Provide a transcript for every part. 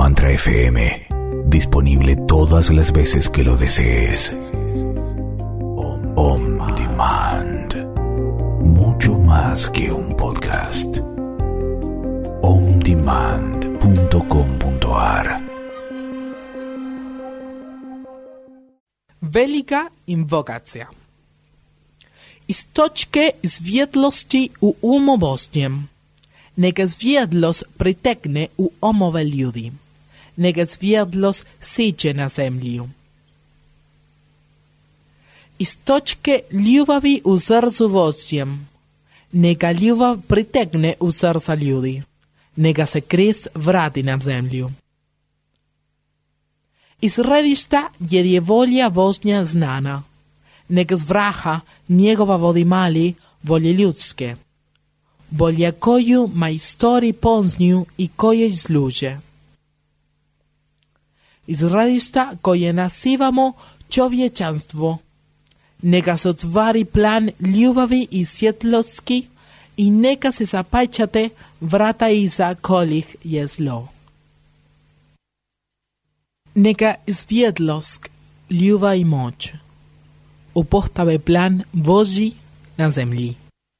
Mantra FM, disponible todas las veces que lo desees. On Demand, mucho más que un podcast. ondemand.com.ar. Velika inwokacja. Istočke zwiedlosti u umowoźniem. Neka zwiedlos pritekne u omowe ljudi. Neka zwiedlos siedźe na zemlju. Istočke ljubavi u srcu voźniem. Neka ljubav pritekne u srca ljudi. Neka se Krist vrati na zemlju. Iz redišta je volja Božja znana. Neka zvraha njegova vodimali volje ljudske. Volja koju majstori poznju i koje zluže. Iz redišta koje nazivamo čovječanstvo. Neka se otvari plan ljubavi i svjetlosti i neka se zapajčate vrata iza kolih je zlo. Neka sviedlosk, ljubav i moć upostave plan Božji na zemlji.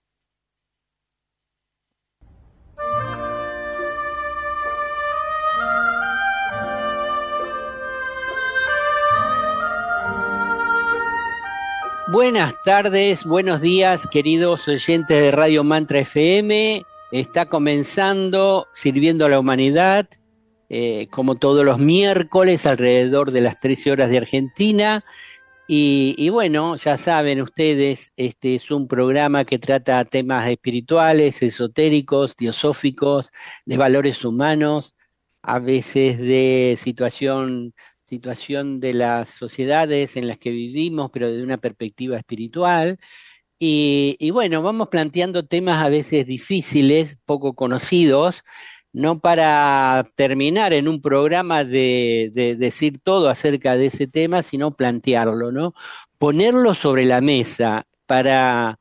Buenas tardes, buenos días, queridos oyentes de Radio Mantra FM. Está comenzando Sirviendo a la Humanidad, como todos los miércoles, alrededor de las 13 horas de Argentina. Y bueno, ya saben ustedes, este es un programa que trata temas espirituales, esotéricos, teosóficos, de valores humanos, a veces de situación de las sociedades en las que vivimos, pero desde una perspectiva espiritual. Y bueno, vamos planteando temas a veces difíciles, poco conocidos, no para terminar en un programa de decir todo acerca de ese tema, sino plantearlo, ¿no? Ponerlo sobre la mesa para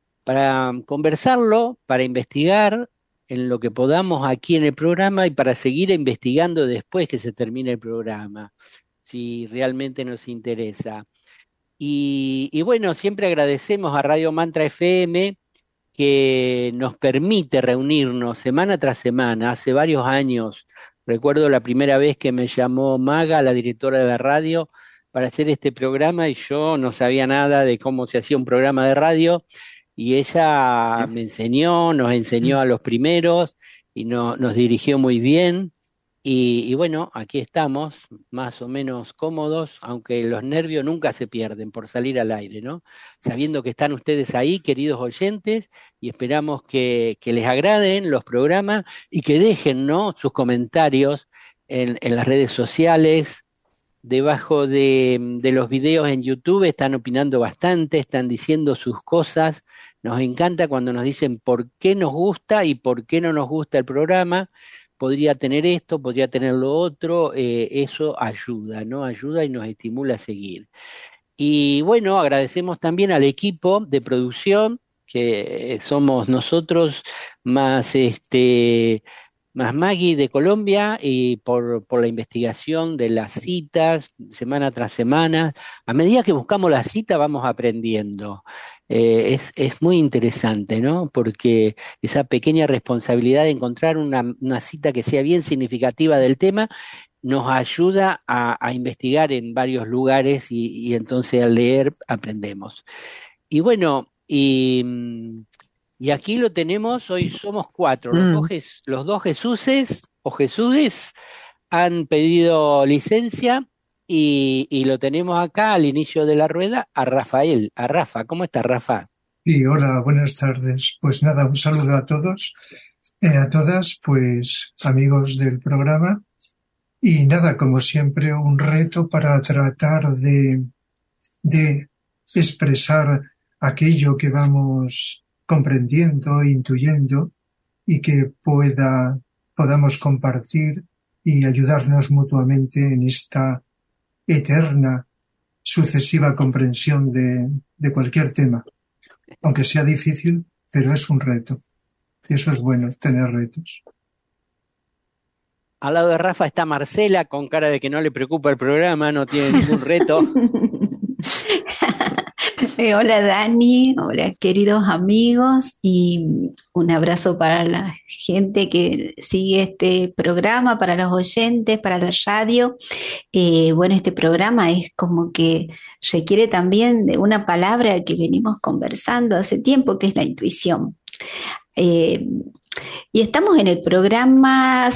conversarlo, para investigar en lo que podamos aquí en el programa y para seguir investigando después que se termine el programa, si realmente nos interesa. Y bueno, siempre agradecemos a Radio Mantra FM que nos permite reunirnos semana tras semana. Hace varios años, recuerdo la primera vez que me llamó Maga, la directora de la radio, para hacer este programa y yo no sabía nada de cómo se hacía un programa de radio y ella nos enseñó a los primeros y nos dirigió muy bien. Y bueno, aquí estamos, más o menos cómodos, aunque los nervios nunca se pierden por salir al aire, ¿no? Sabiendo que están ustedes ahí, queridos oyentes, y esperamos que les agraden los programas y que dejen, ¿no?, sus comentarios en las redes sociales. Debajo de los videos en YouTube están opinando bastante, están diciendo sus cosas. Nos encanta cuando nos dicen por qué nos gusta y por qué no nos gusta el programa. Podría tener esto, podría tener lo otro, eso ayuda, ¿no? Ayuda y nos estimula a seguir. Y bueno, agradecemos también al equipo de producción, que somos nosotros, más Maggie de Colombia, y por la investigación de las citas, semana tras semana. A medida que buscamos la cita vamos aprendiendo. Es muy interesante, ¿no? Porque esa pequeña responsabilidad de encontrar una cita que sea bien significativa del tema nos ayuda a investigar en varios lugares y entonces al leer aprendemos. Y bueno, y aquí lo tenemos, hoy somos 4, los dos Jesuses o Jesudes han pedido licencia. Y lo tenemos acá al inicio de la rueda a Rafael, a Rafa. ¿Cómo está, Rafa? Sí, hola, buenas tardes. Pues nada, un saludo a todos, a todas, pues amigos del programa. Y nada, como siempre, un reto para tratar de expresar aquello que vamos comprendiendo, intuyendo y que podamos compartir y ayudarnos mutuamente en esta eterna, sucesiva comprensión de cualquier tema, aunque sea difícil, pero es un reto. Y eso es bueno, tener retos. Al lado de Rafa está Marcela, con cara de que no le preocupa el programa, no tiene ningún reto. Hola Dani, hola queridos amigos y un abrazo para la gente que sigue este programa, para los oyentes, para la radio. Bueno, este programa es como que requiere también de una palabra que venimos conversando hace tiempo, que es la intuición. Eh, y estamos en el programa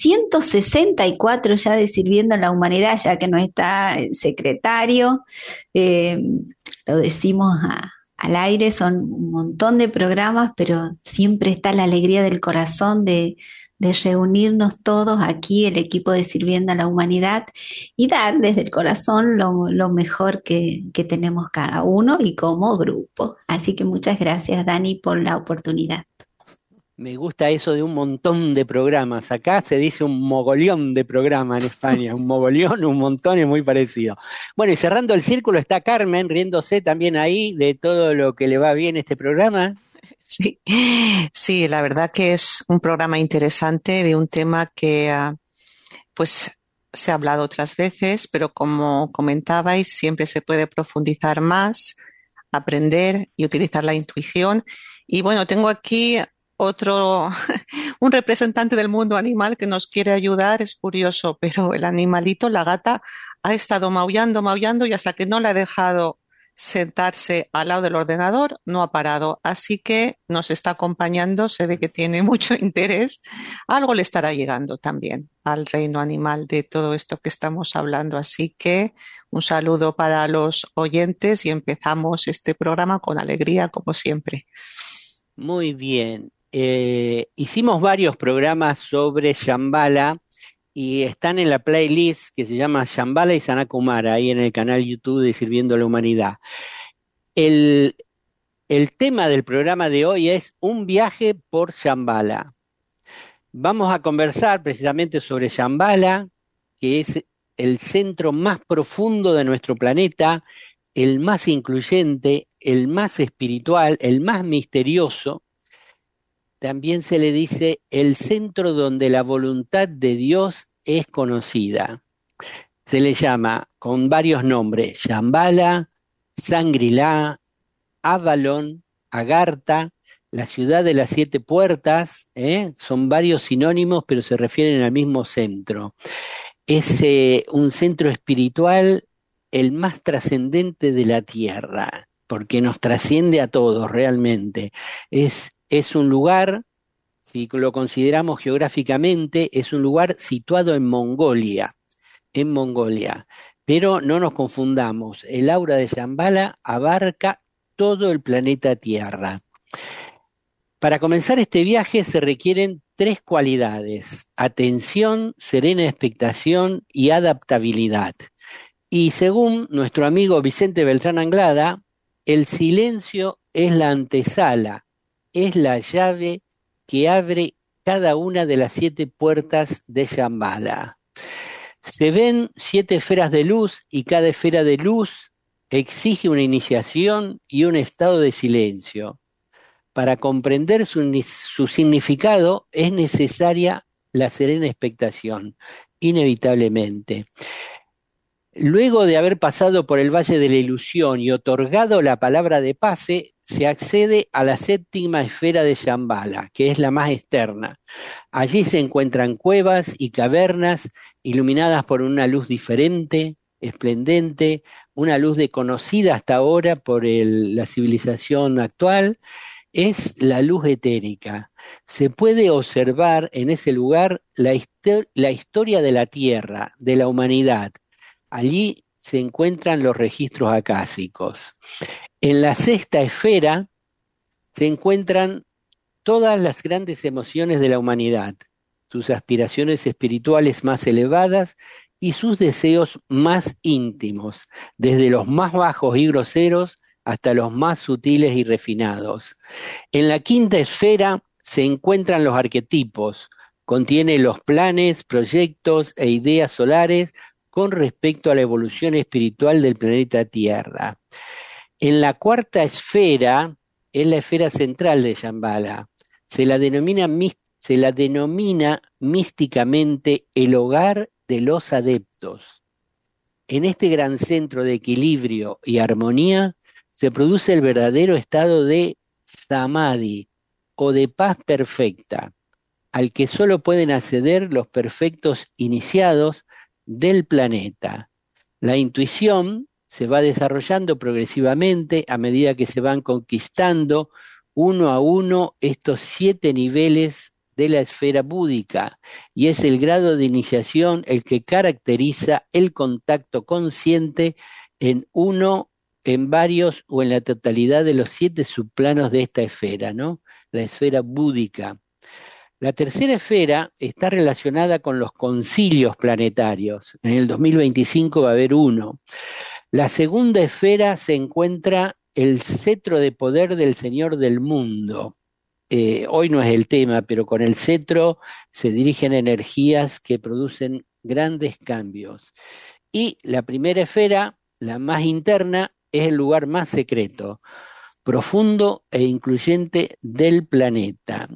664 ya de Sirviendo a la Humanidad, ya que no está el secretario. Eh, lo decimos al aire, son un montón de programas, pero siempre está la alegría del corazón de reunirnos todos aquí, el equipo de Sirviendo a la Humanidad, y dar desde el corazón lo mejor que tenemos cada uno y como grupo. Así que muchas gracias, Dani, por la oportunidad. Me gusta eso de un montón de programas. Acá se dice un mogollón de programas en España. Un mogollón, un montón es muy parecido. Bueno, y cerrando el círculo está Carmen, riéndose también ahí de todo lo que le va bien a este programa. Sí, sí, la verdad que es un programa interesante de un tema que pues se ha hablado otras veces, pero como comentabais, siempre se puede profundizar más, aprender y utilizar la intuición. Y bueno, tengo aquí otro, un representante del mundo animal que nos quiere ayudar. Es curioso, pero el animalito, la gata, ha estado maullando, maullando y hasta que no la he dejado sentarse al lado del ordenador, no ha parado. Así que nos está acompañando, se ve que tiene mucho interés. Algo le estará llegando también al reino animal de todo esto que estamos hablando. Así que un saludo para los oyentes y empezamos este programa con alegría, como siempre. Muy bien. Hicimos varios programas sobre Shambhala y están en la playlist que se llama Shambhala y Sanakumara, ahí en el canal YouTube de Sirviendo a la Humanidad. El tema del programa de hoy es un viaje por Shambhala. Vamos a conversar precisamente sobre Shambhala, que es el centro más profundo de nuestro planeta, el más incluyente, el más espiritual, el más misterioso. También se le dice el centro donde la voluntad de Dios es conocida. Se le llama con varios nombres: Shambhala, Shangri-La, Avalon, Agartha, la ciudad de las 7 puertas, son varios sinónimos, pero se refieren al mismo centro. Es un centro espiritual, el más trascendente de la Tierra, porque nos trasciende a todos realmente. Es un lugar, si lo consideramos geográficamente, es un lugar situado en Mongolia, pero no nos confundamos, el aura de Shambhala abarca todo el planeta Tierra. Para comenzar este viaje se requieren 3 cualidades: atención, serena expectación y adaptabilidad. Y según nuestro amigo Vicente Beltrán Anglada, el silencio es la antesala, es la llave que abre cada una de las 7 puertas de Shambhala. Se ven 7 esferas de luz y cada esfera de luz exige una iniciación y un estado de silencio. Para comprender su significado es necesaria la serena expectación, inevitablemente. Luego de haber pasado por el Valle de la Ilusión y otorgado la palabra de pase, se accede a la 7ª esfera de Shambhala, que es la más externa. Allí se encuentran cuevas y cavernas iluminadas por una luz diferente, esplendente, una luz desconocida hasta ahora por la civilización actual. Es la luz etérica. Se puede observar en ese lugar la historia de la Tierra, de la humanidad. Allí se encuentran los registros acásicos. En la 6ª esfera se encuentran todas las grandes emociones de la humanidad, sus aspiraciones espirituales más elevadas y sus deseos más íntimos, desde los más bajos y groseros hasta los más sutiles y refinados. En la 5ª esfera se encuentran los arquetipos, contiene los planes, proyectos e ideas solares con respecto a la evolución espiritual del planeta Tierra. En la 4ª esfera, es la esfera central de Shambhala, se la denomina se la denomina místicamente el hogar de los adeptos. En este gran centro de equilibrio y armonía se produce el verdadero estado de samadhi o de paz perfecta, al que solo pueden acceder los perfectos iniciados del planeta. La intuición se va desarrollando progresivamente a medida que se van conquistando uno a uno estos 7 niveles de la esfera búdica, y es el grado de iniciación el que caracteriza el contacto consciente en uno, en varios o en la totalidad de los 7 subplanos de esta esfera, ¿no? La esfera búdica. La tercera esfera está relacionada con los concilios planetarios. En el 2025 va a haber uno. La segunda esfera se encuentra el cetro de poder del Señor del mundo. Hoy no es el tema, pero con el cetro se dirigen energías que producen grandes cambios. Y la primera esfera, la más interna, es el lugar más secreto, profundo e incluyente del planeta.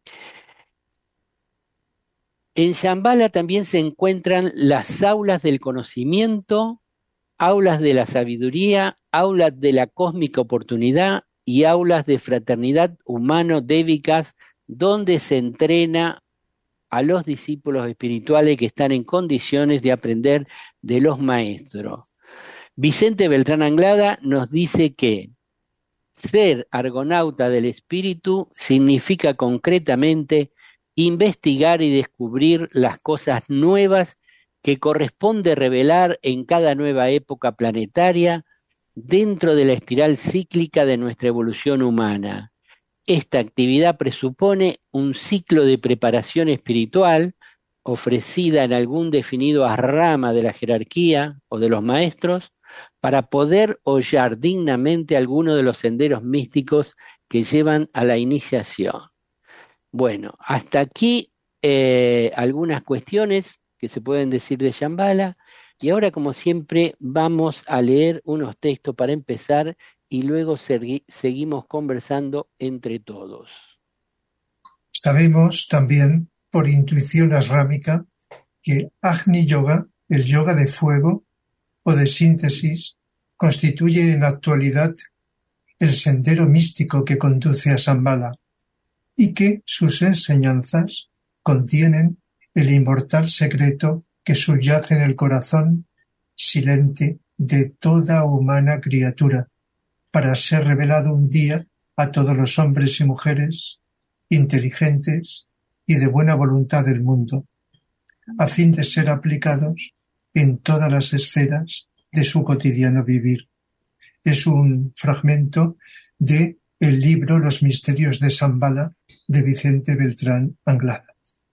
En Shambhala también se encuentran las aulas del conocimiento, aulas de la sabiduría, aulas de la cósmica oportunidad y aulas de fraternidad humano-débicas, donde se entrena a los discípulos espirituales que están en condiciones de aprender de los maestros. Vicente Beltrán Anglada nos dice que ser argonauta del espíritu significa concretamente investigar y descubrir las cosas nuevas que corresponde revelar en cada nueva época planetaria dentro de la espiral cíclica de nuestra evolución humana. Esta actividad presupone un ciclo de preparación espiritual ofrecida en algún definido rama de la jerarquía o de los maestros para poder hollar dignamente alguno de los senderos místicos que llevan a la iniciación. Bueno, hasta aquí algunas cuestiones que se pueden decir de Shambhala, y ahora, como siempre, vamos a leer unos textos para empezar y luego seguimos conversando entre todos. Sabemos también, por intuición asrámica, que Agni Yoga, el yoga de fuego o de síntesis, constituye en la actualidad el sendero místico que conduce a Shambhala, y que sus enseñanzas contienen el inmortal secreto que subyace en el corazón silente de toda humana criatura, para ser revelado un día a todos los hombres y mujeres inteligentes y de buena voluntad del mundo, a fin de ser aplicados en todas las esferas de su cotidiano vivir. Es un fragmento de el libro Los misterios de Shambhala de Vicente Beltrán Anglada.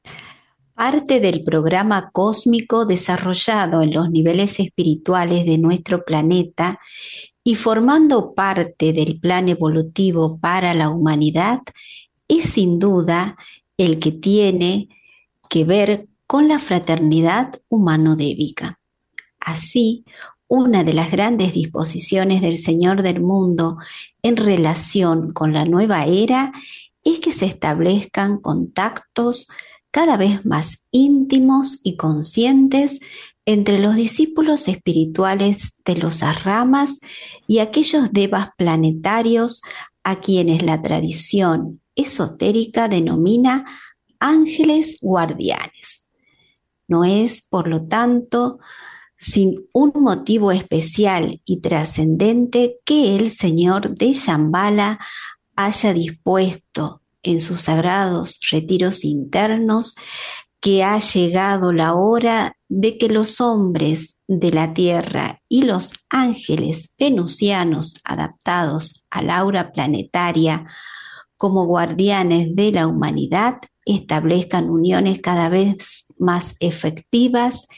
Parte del programa cósmico desarrollado en los niveles espirituales de nuestro planeta y formando parte del plan evolutivo para la humanidad es sin duda el que tiene que ver con la fraternidad humano-débica. Así, una de las grandes disposiciones del Señor del mundo en relación con la nueva era es que se establezcan contactos cada vez más íntimos y conscientes entre los discípulos espirituales de los Ahramas y aquellos devas planetarios a quienes la tradición esotérica denomina ángeles guardianes. No es, por lo tanto, sin un motivo especial y trascendente que el Señor de Shambhala haya dispuesto en sus sagrados retiros internos que ha llegado la hora de que los hombres de la tierra y los ángeles venusianos adaptados al aura planetaria como guardianes de la humanidad establezcan uniones cada vez más efectivas,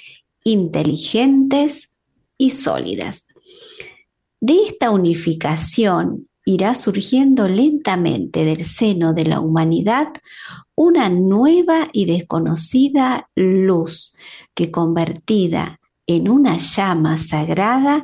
inteligentes y sólidas. De esta unificación irá surgiendo lentamente del seno de la humanidad una nueva y desconocida luz que, convertida en una llama sagrada,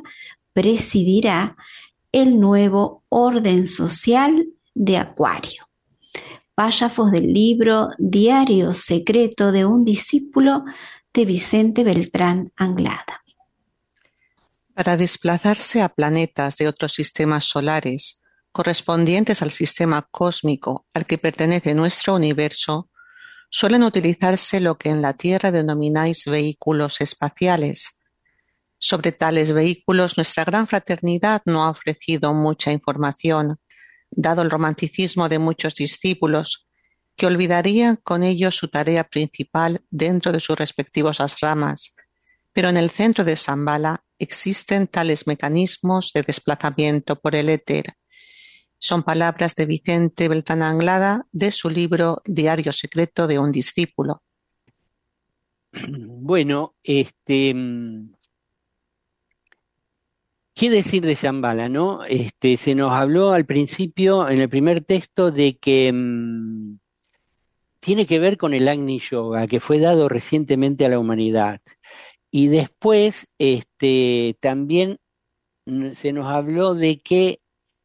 presidirá el nuevo orden social de Acuario. párrafos del libro Diario secreto de un discípulo de Vicente Beltrán Anglada. Para desplazarse a planetas de otros sistemas solares correspondientes al sistema cósmico al que pertenece nuestro universo, suelen utilizarse lo que en la Tierra denomináis vehículos espaciales. Sobre tales vehículos, nuestra gran fraternidad no ha ofrecido mucha información, dado el romanticismo de muchos discípulos, que olvidarían con ello su tarea principal dentro de sus respectivas ramas. Pero en el centro de Shambhala existen tales mecanismos de desplazamiento por el éter. Son palabras de Vicente Beltrán Anglada de su libro Diario secreto de un discípulo. Bueno, ¿qué decir de Shambhala, no? Se nos habló al principio, en el primer texto, de que tiene que ver con el Agni Yoga, que fue dado recientemente a la humanidad. Y después, también se nos habló de que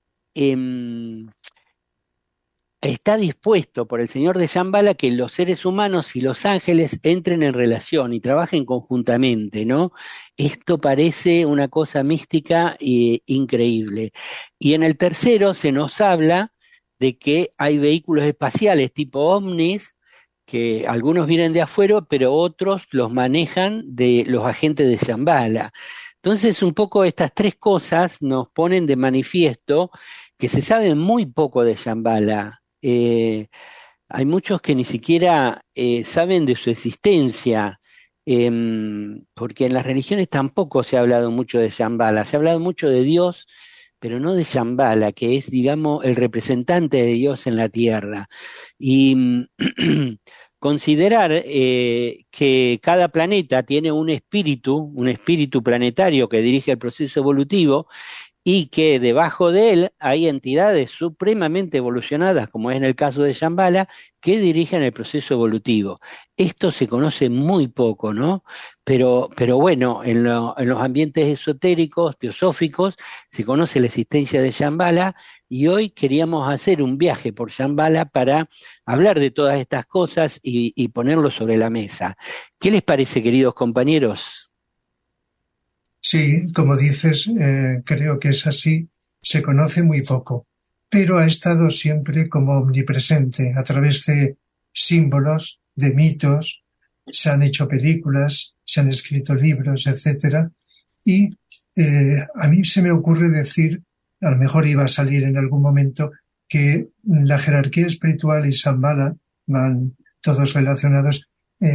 está dispuesto por el Señor de Shambhala que los seres humanos y los ángeles entren en relación y trabajen conjuntamente, ¿no? Esto parece una cosa mística e increíble. Y en el tercero se nos habla de que hay vehículos espaciales tipo ovnis, que algunos vienen de afuera, pero otros los manejan de los agentes de Shambhala. Entonces, un poco estas tres cosas nos ponen de manifiesto que se sabe muy poco de Shambhala. Hay muchos que ni siquiera saben de su existencia, porque en las religiones tampoco se ha hablado mucho de Shambhala. Se ha hablado mucho de Dios, pero no de Shambhala, que es, digamos, el representante de Dios en la tierra. Y considerar que cada planeta tiene un espíritu planetario que dirige el proceso evolutivo, y que debajo de él hay entidades supremamente evolucionadas, como es en el caso de Shambhala, que dirigen el proceso evolutivo. Esto se conoce muy poco, ¿no? Pero bueno, en los ambientes esotéricos, teosóficos, se conoce la existencia de Shambhala, y hoy queríamos hacer un viaje por Shambhala para hablar de todas estas cosas y ponerlo sobre la mesa. ¿Qué les parece, queridos compañeros? Sí, como dices, creo que es así, se conoce muy poco, pero ha estado siempre como omnipresente a través de símbolos, de mitos, se han hecho películas, se han escrito libros, etcétera, y a mí se me ocurre decir, a lo mejor iba a salir en algún momento, que la jerarquía espiritual y Shambhala, van todos relacionados,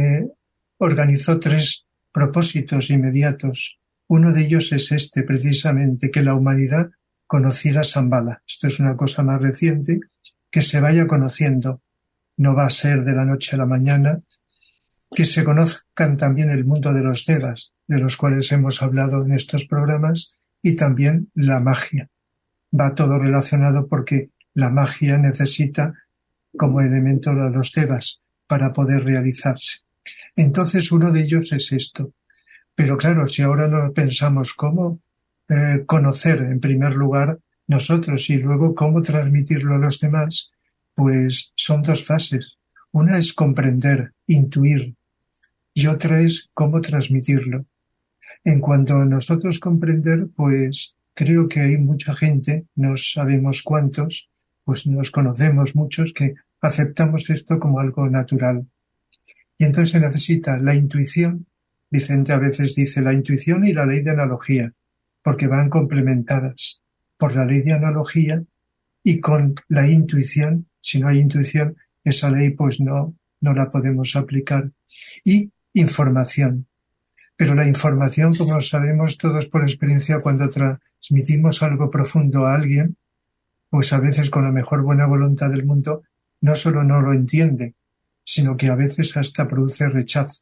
organizó 3 propósitos inmediatos. Uno de ellos es precisamente, que la humanidad conociera Shambhala. Esto es una cosa más reciente, que se vaya conociendo. No va a ser de la noche a la mañana. Que se conozcan también el mundo de los devas, de los cuales hemos hablado en estos programas, y también la magia. Va todo relacionado porque la magia necesita como elemento a los devas para poder realizarse. Entonces uno de ellos es esto. Pero claro, si ahora no pensamos cómo conocer en primer lugar nosotros y luego cómo transmitirlo a los demás, pues son 2 fases. Una es comprender, intuir, y otra es cómo transmitirlo. En cuanto a nosotros comprender, pues creo que hay mucha gente, no sabemos cuántos, pues nos conocemos muchos que aceptamos esto como algo natural. Y entonces se necesita la intuición. Vicente a veces dice la intuición y la ley de analogía, porque van complementadas por la ley de analogía, y con la intuición, si no hay intuición, esa ley pues no la podemos aplicar. Y información. Pero la información, como sabemos todos por experiencia, cuando transmitimos algo profundo a alguien, pues a veces con la mejor buena voluntad del mundo, no solo no lo entiende, sino que a veces hasta produce rechazo.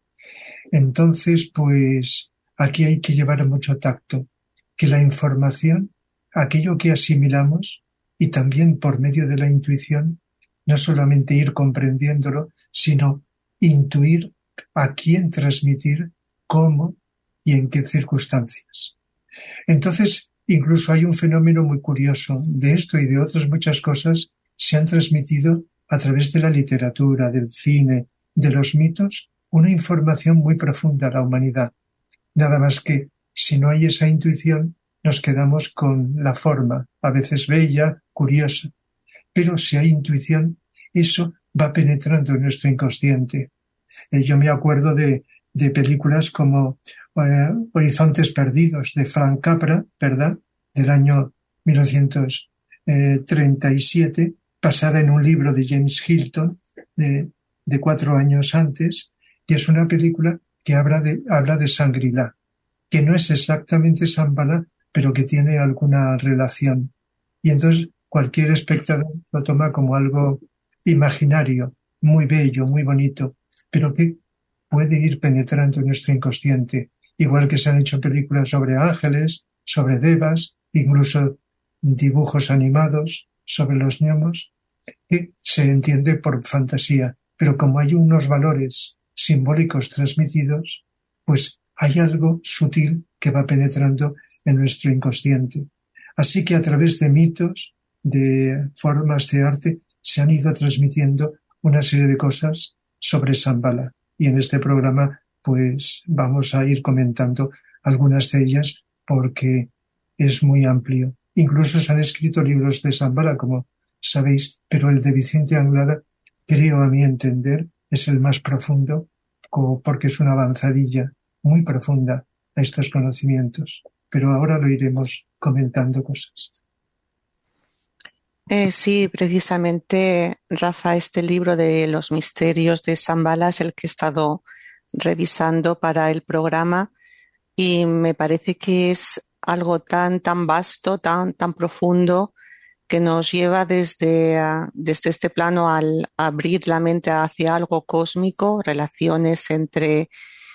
Entonces, pues aquí hay que llevar mucho tacto, que la información, aquello que asimilamos, y también por medio de la intuición, no solamente ir comprendiéndolo, sino intuir a quién transmitir, cómo y en qué circunstancias. Entonces, incluso hay un fenómeno muy curioso. De esto y de otras muchas cosas se han transmitido a través de la literatura, del cine, de los mitos, una información muy profunda a la humanidad. Nada más que, si no hay esa intuición, nos quedamos con la forma, a veces bella, curiosa. Pero si hay intuición, eso va penetrando en nuestro inconsciente. Yo me acuerdo de películas como Horizontes Perdidos, de Frank Capra, ¿verdad?, del año 1937, basada en un libro de James Hilton de 4 años antes, y es una película que habla de Shangri-La, que no es exactamente Shambhala, pero que tiene alguna relación. Y entonces cualquier espectador lo toma como algo imaginario, muy bello, muy bonito, pero que puede ir penetrando en nuestro inconsciente, igual que se han hecho películas sobre ángeles, sobre devas, incluso dibujos animados sobre los gnomos, que se entiende por fantasía, pero como hay unos valores simbólicos transmitidos, pues hay algo sutil que va penetrando en nuestro inconsciente. Así que a través de mitos, de formas de arte, se han ido transmitiendo una serie de cosas sobre Shambhala. Y en este programa pues vamos a ir comentando algunas de ellas porque es muy amplio. Incluso se han escrito libros de Shambhala, como sabéis, pero el de Vicente Anglada, creo a mi entender, es el más profundo, porque es una avanzadilla muy profunda a estos conocimientos. Pero ahora lo iremos comentando cosas. Sí, precisamente, Rafa, este libro de los misterios de Shambhala es el que he estado revisando para el programa y me parece que es algo tan vasto, tan profundo, que nos lleva desde este plano al abrir la mente hacia algo cósmico, relaciones entre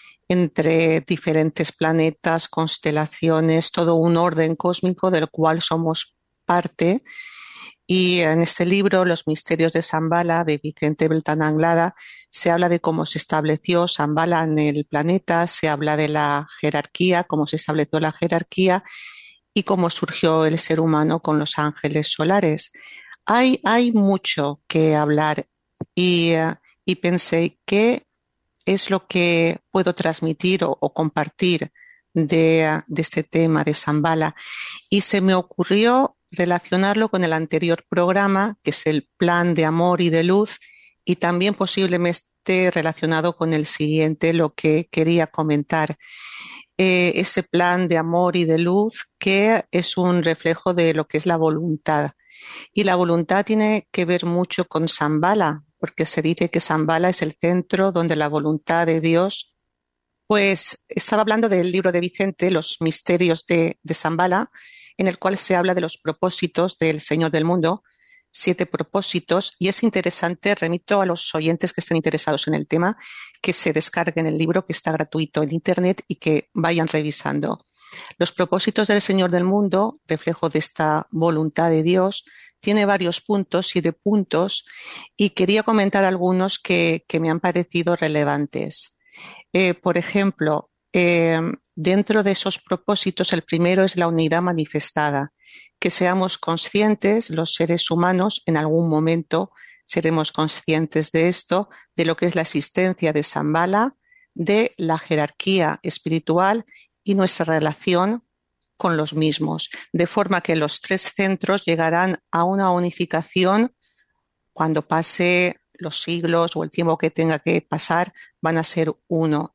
diferentes planetas, constelaciones, todo un orden cósmico del cual somos parte. Y en este libro, Los misterios de Shambhala, de Vicente Beltrán Anglada, se habla de cómo se estableció Shambhala en el planeta, se habla de la jerarquía, cómo se estableció la jerarquía y cómo surgió el ser humano con los ángeles solares. Hay mucho que hablar y pensé, ¿qué es lo que puedo transmitir o compartir de este tema de Shambhala? Y se me ocurrió relacionarlo con el anterior programa, que es el plan de amor y de luz, y también posiblemente relacionado con el siguiente, lo que quería comentar. Ese plan de amor y de luz, que es un reflejo de lo que es la voluntad. Y la voluntad tiene que ver mucho con Shambhala, porque se dice que Shambhala es el centro donde la voluntad de Dios. Pues estaba hablando del libro de Vicente, Los misterios de Shambhala, en el cual se habla de los propósitos del Señor del Mundo, 7 propósitos, y es interesante, remito a los oyentes que estén interesados en el tema, que se descarguen el libro, que está gratuito en Internet, y que vayan revisando. Los propósitos del Señor del Mundo, reflejo de esta voluntad de Dios, tiene varios puntos, 7 puntos, y quería comentar algunos que me han parecido relevantes. Por ejemplo, dentro de esos propósitos, el primero es la unidad manifestada, que seamos conscientes, los seres humanos, en algún momento seremos conscientes de esto, de lo que es la existencia de Shambhala, de la jerarquía espiritual y nuestra relación con los mismos, de forma que los 3 centros llegarán a una unificación cuando pase los siglos o el tiempo que tenga que pasar, van a ser uno.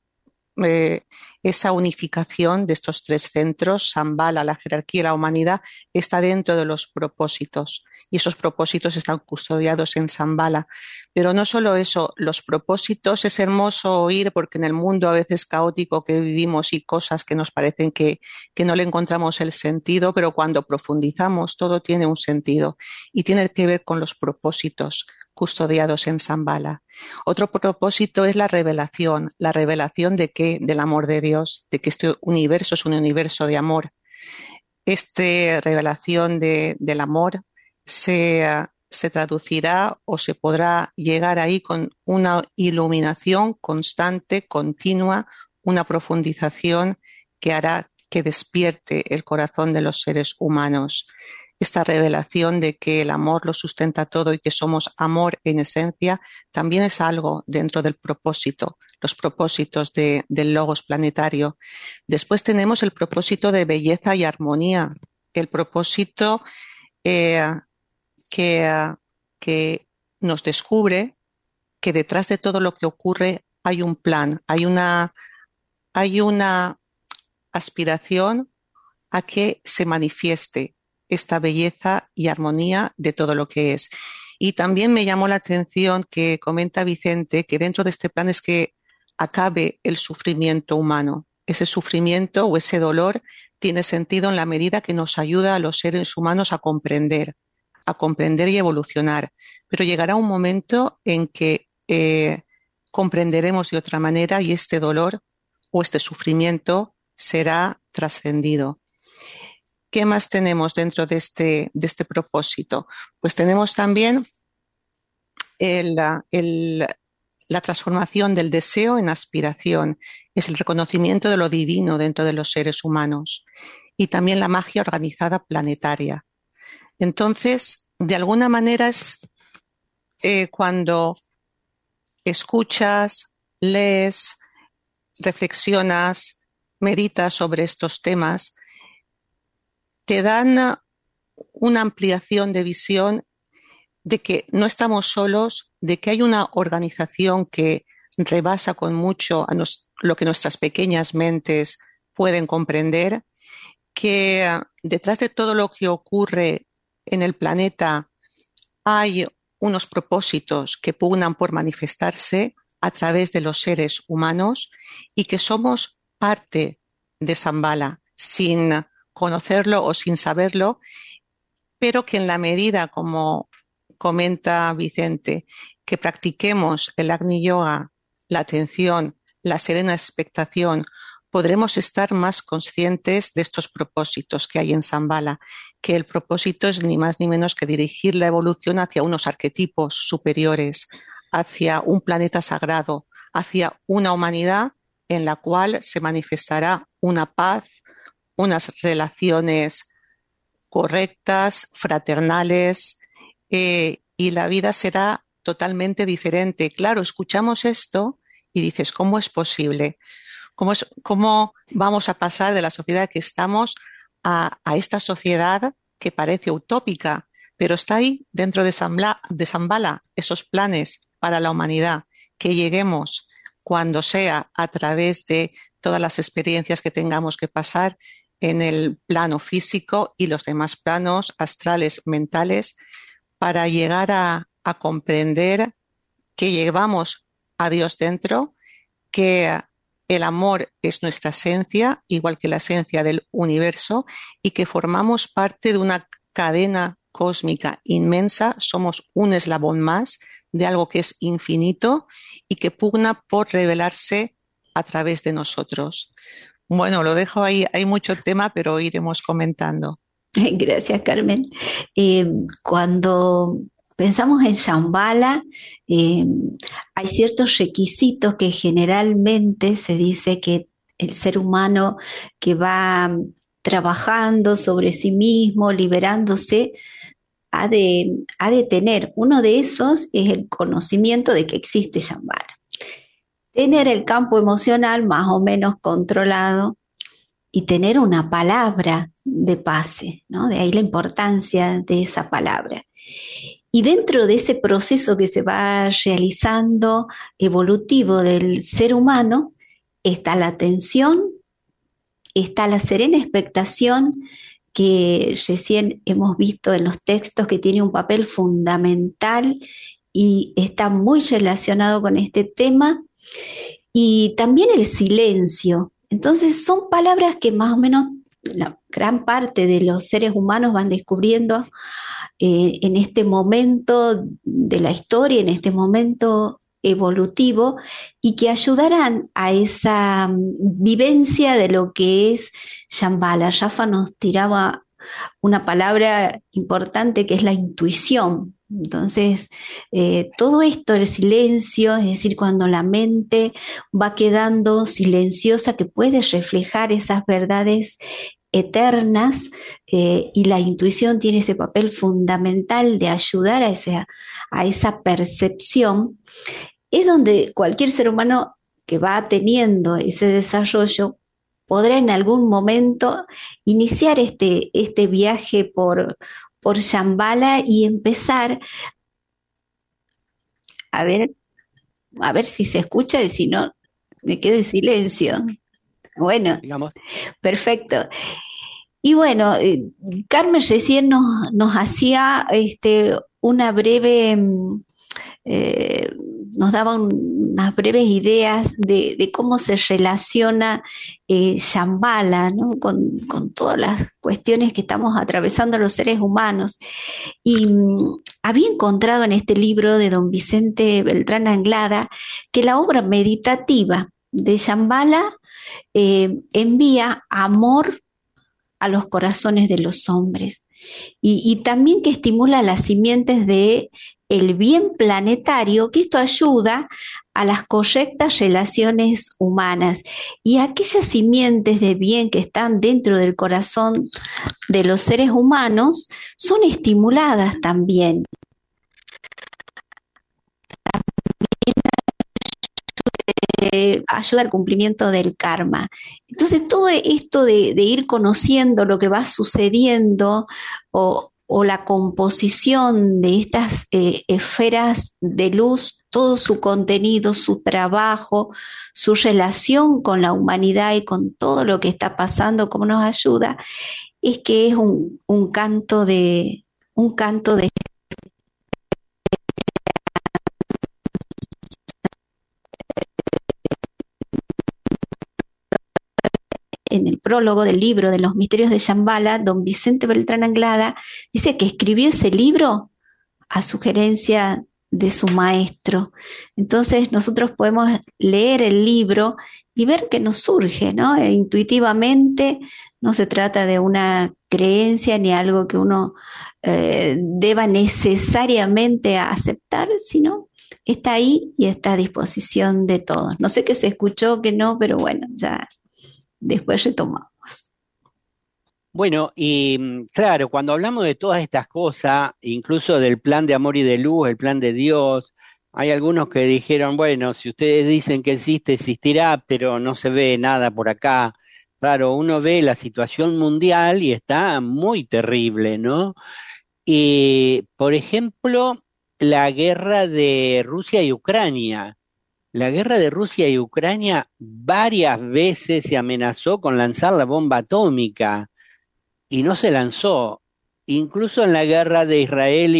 Esa unificación de estos 3 centros, Shambhala, la jerarquía y la humanidad, está dentro de los propósitos y esos propósitos están custodiados en Shambhala. Pero no solo eso, los propósitos es hermoso oír porque en el mundo a veces caótico que vivimos y cosas que nos parecen que no le encontramos el sentido, pero cuando profundizamos todo tiene un sentido y tiene que ver con los propósitos custodiados en Shambhala. Otro propósito es la revelación de qué, del amor de Dios, de que este universo es un universo de amor. Esta revelación del amor se traducirá o se podrá llegar ahí con una iluminación constante, continua, una profundización que hará que despierte el corazón de los seres humanos. esta revelación de que el amor lo sustenta todo y que somos amor en esencia, también es algo dentro del propósito, los propósitos del Logos planetario. Después tenemos el propósito de belleza y armonía, el propósito que nos descubre que detrás de todo lo que ocurre hay un plan, hay una aspiración a que se manifieste esta belleza y armonía de todo lo que es. Y también me llamó la atención que comenta Vicente que dentro de este plan es que acabe el sufrimiento humano. Ese sufrimiento o ese dolor tiene sentido en la medida que nos ayuda a los seres humanos a comprender y evolucionar. Pero llegará un momento en que comprenderemos de otra manera y este dolor o este sufrimiento será trascendido. ¿Qué más tenemos dentro de este propósito? Pues tenemos también la transformación del deseo en aspiración. Es el reconocimiento de lo divino dentro de los seres humanos y también la magia organizada planetaria. Entonces, de alguna manera es cuando escuchas, lees, reflexionas, meditas sobre estos temas, te dan una ampliación de visión de que no estamos solos, de que hay una organización que rebasa con mucho a lo que nuestras pequeñas mentes pueden comprender, que detrás de todo lo que ocurre en el planeta hay unos propósitos que pugnan por manifestarse a través de los seres humanos y que somos parte de Shambhala sin conocerlo o sin saberlo, pero que en la medida, como comenta Vicente, que practiquemos el Agni Yoga, la atención, la serena expectación, podremos estar más conscientes de estos propósitos que hay en Shambhala, que el propósito es ni más ni menos que dirigir la evolución hacia unos arquetipos superiores, hacia un planeta sagrado, hacia una humanidad en la cual se manifestará una paz, unas relaciones correctas, fraternales, y la vida será totalmente diferente. Claro, escuchamos esto y dices, ¿cómo es posible? ¿Cómo vamos a pasar de la sociedad que estamos a esta sociedad que parece utópica, pero está ahí dentro de Shambhala, esos planes para la humanidad, que lleguemos cuando sea a través de todas las experiencias que tengamos que pasar en el plano físico y los demás planos astrales, mentales, para llegar a comprender que llevamos a Dios dentro, que el amor es nuestra esencia, igual que la esencia del universo, y que formamos parte de una cadena cósmica inmensa, somos un eslabón más de algo que es infinito y que pugna por revelarse a través de nosotros. Bueno, lo dejo ahí, hay mucho tema, pero iremos comentando. Gracias, Carmen. Cuando pensamos en Shambhala, hay ciertos requisitos que generalmente se dice que el ser humano que va trabajando sobre sí mismo, liberándose, ha de tener. Uno de esos es el conocimiento de que existe Shambhala. Tener el campo emocional más o menos controlado y tener una palabra de pase, ¿no? De ahí la importancia de esa palabra. Y dentro de ese proceso que se va realizando evolutivo del ser humano, está la atención, está la serena expectación, que recién hemos visto en los textos que tiene un papel fundamental y está muy relacionado con este tema, y también el silencio. Entonces son palabras que más o menos la gran parte de los seres humanos van descubriendo en este momento de la historia, en este momento evolutivo, y que ayudarán a esa vivencia de lo que es Shambhala. Rafa nos tiraba una palabra importante que es la intuición. Entonces, todo esto, el silencio, es decir, cuando la mente va quedando silenciosa, que puede reflejar esas verdades eternas, y la intuición tiene ese papel fundamental de ayudar a esa percepción, es donde cualquier ser humano que va teniendo ese desarrollo podrá en algún momento iniciar este viaje por Shambhala y empezar a ver si se escucha y si no, me quedo en silencio. Bueno, digamos. Perfecto. Y bueno, Carmen recién nos hacía una breve, nos daba unas breves ideas de cómo se relaciona Shambhala, ¿no? con todas las cuestiones que estamos atravesando los seres humanos. Y había encontrado en este libro de don Vicente Beltrán Anglada que la obra meditativa de Shambhala envía amor a los corazones de los hombres y también que estimula las simientes de el bien planetario, que esto ayuda a las correctas relaciones humanas y aquellas simientes de bien que están dentro del corazón de los seres humanos son estimuladas también. Ayuda al cumplimiento del karma. Entonces, todo esto de ir conociendo lo que va sucediendo o la composición de estas esferas de luz, todo su contenido, su trabajo, su relación con la humanidad y con todo lo que está pasando, cómo nos ayuda, es que es un canto de en el prólogo del libro de los misterios de Shambhala, don Vicente Beltrán Anglada dice que escribió ese libro a sugerencia de su maestro. Entonces nosotros podemos leer el libro y ver que nos surge, ¿no? Intuitivamente, no se trata de una creencia ni algo que uno deba necesariamente aceptar, sino está ahí y está a disposición de todos. No sé qué se escuchó, qué no, pero bueno, ya después retomamos. Bueno, y claro, cuando hablamos de todas estas cosas, incluso del plan de amor y de luz, el plan de Dios, hay algunos que dijeron, bueno, si ustedes dicen que existe, existirá, pero no se ve nada por acá. Claro, uno ve la situación mundial y está muy terrible, ¿no? Y, por ejemplo, la guerra de Rusia y Ucrania. La guerra de Rusia y Ucrania varias veces se amenazó con lanzar la bomba atómica y no se lanzó. Incluso en la guerra de Israel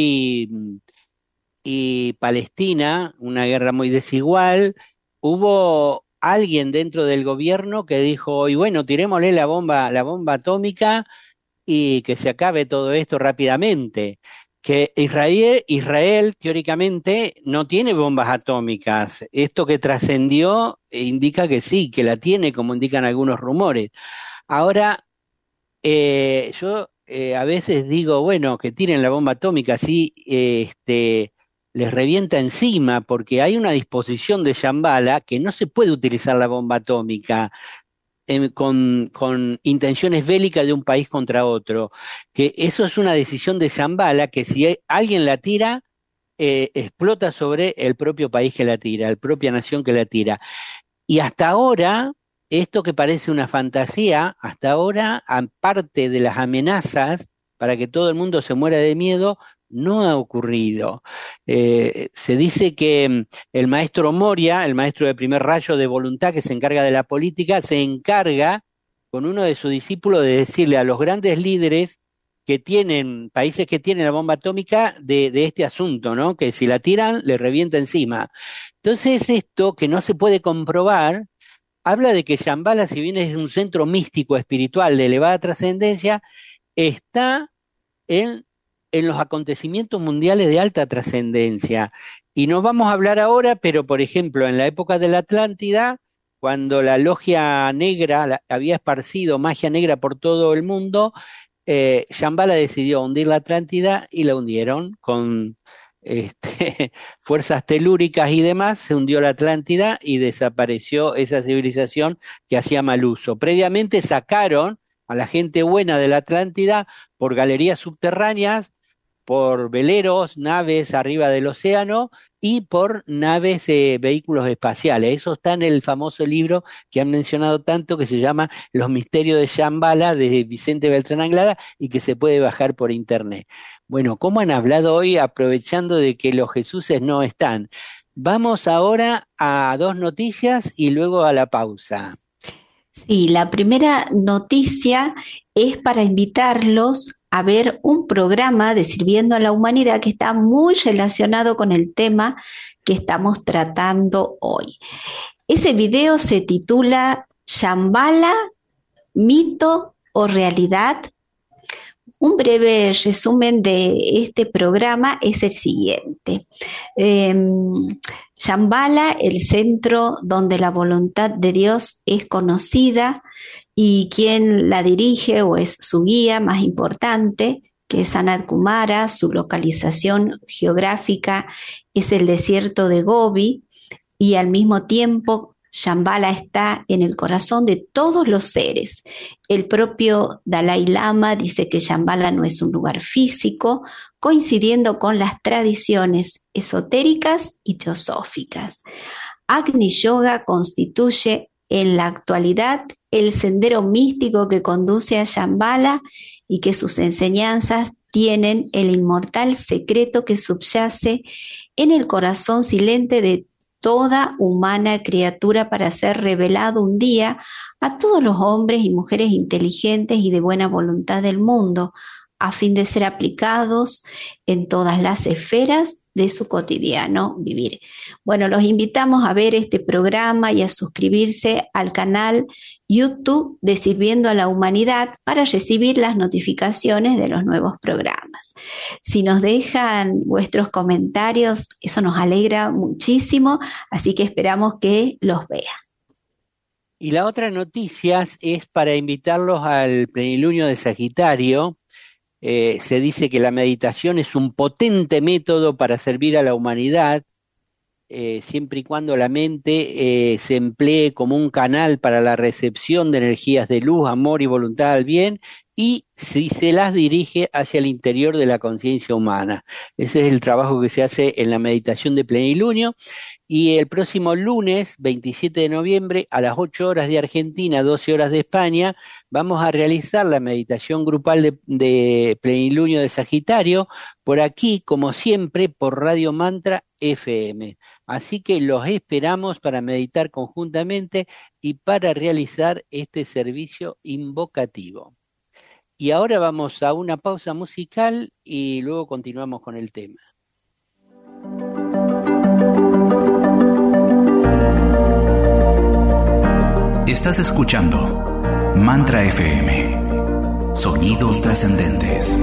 y Palestina, una guerra muy desigual, hubo alguien dentro del gobierno que dijo, y bueno, tirémosle la bomba atómica y que se acabe todo esto rápidamente. Que Israel teóricamente no tiene bombas atómicas. Esto que trascendió indica que sí, que la tiene, como indican algunos rumores. Ahora, yo a veces digo, bueno, que tiren la bomba atómica, así les revienta encima, porque hay una disposición de Shambhala que no se puede utilizar la bomba atómica con intenciones bélicas de un país contra otro, que eso es una decisión de Shambhala que si alguien la tira, explota sobre el propio país que la tira, la propia nación que la tira. Y hasta ahora, esto que parece una fantasía, hasta ahora, aparte de las amenazas para que todo el mundo se muera de miedo, no ha ocurrido. Se dice que el maestro Moria, el maestro de primer rayo de voluntad que se encarga de la política, se encarga con uno de sus discípulos de decirle a los grandes líderes que tienen, países que tienen la bomba atómica, de este asunto, ¿no? Que si la tiran, le revienta encima. Entonces esto, que no se puede comprobar, habla de que Shambhala, si bien es un centro místico espiritual de elevada trascendencia, está en los acontecimientos mundiales de alta trascendencia. Y no vamos a hablar ahora, pero por ejemplo, en la época de la Atlántida, cuando la logia negra había esparcido magia negra por todo el mundo, Shambhala decidió hundir la Atlántida y la hundieron con fuerzas telúricas y demás, se hundió la Atlántida y desapareció esa civilización que hacía mal uso. Previamente sacaron a la gente buena de la Atlántida por galerías subterráneas, por veleros, naves arriba del océano y por naves, vehículos espaciales. Eso está en el famoso libro que han mencionado tanto, que se llama Los misterios de Shambhala, de Vicente Beltrán Anglada, y que se puede bajar por internet. Bueno, ¿cómo han hablado hoy, aprovechando de que los Jesuses no están? Vamos ahora a 2 noticias y luego a la pausa. Sí, la primera noticia es para invitarlos a ver un programa de Sirviendo a la Humanidad que está muy relacionado con el tema que estamos tratando hoy. Ese video se titula Shambhala, mito o realidad. Un breve resumen de este programa es el siguiente. Shambhala, el centro donde la voluntad de Dios es conocida y quien la dirige o es su guía más importante, que es Sanat Kumara. Su localización geográfica es el desierto de Gobi y al mismo tiempo Shambhala está en el corazón de todos los seres. El propio Dalai Lama dice que Shambhala no es un lugar físico, coincidiendo con las tradiciones esotéricas y teosóficas. Agni Yoga constituye en la actualidad el sendero místico que conduce a Shambhala y que sus enseñanzas tienen el inmortal secreto que subyace en el corazón silente de toda humana criatura para ser revelado un día a todos los hombres y mujeres inteligentes y de buena voluntad del mundo, a fin de ser aplicados en todas las esferas de su cotidiano vivir. Bueno, los invitamos a ver este programa y a suscribirse al canal YouTube de Sirviendo a la Humanidad para recibir las notificaciones de los nuevos programas. Si nos dejan vuestros comentarios, eso nos alegra muchísimo, así que esperamos que los vean. Y la otra noticia es para invitarlos al plenilunio de Sagitario. Se dice que la meditación es un potente método para servir a la humanidad, siempre y cuando la mente se emplee como un canal para la recepción de energías de luz, amor y voluntad al bien, y si se las dirige hacia el interior de la conciencia humana. Ese es el trabajo que se hace en la meditación de plenilunio. Y el próximo lunes, 27 de noviembre, a las 8 horas de Argentina, 12 horas de España, vamos a realizar la meditación grupal de plenilunio de Sagitario, por aquí, como siempre, por Radio Mantra FM. Así que los esperamos para meditar conjuntamente y para realizar este servicio invocativo. Y ahora vamos a una pausa musical y luego continuamos con el tema. Estás escuchando Mantra FM. Sonidos trascendentes.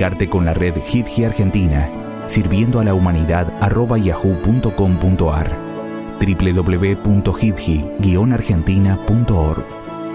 comunicarte con la red HitGi Argentina, sirviendo a la humanidad @yahoo.com.ar, www.hitgi-argentina.org.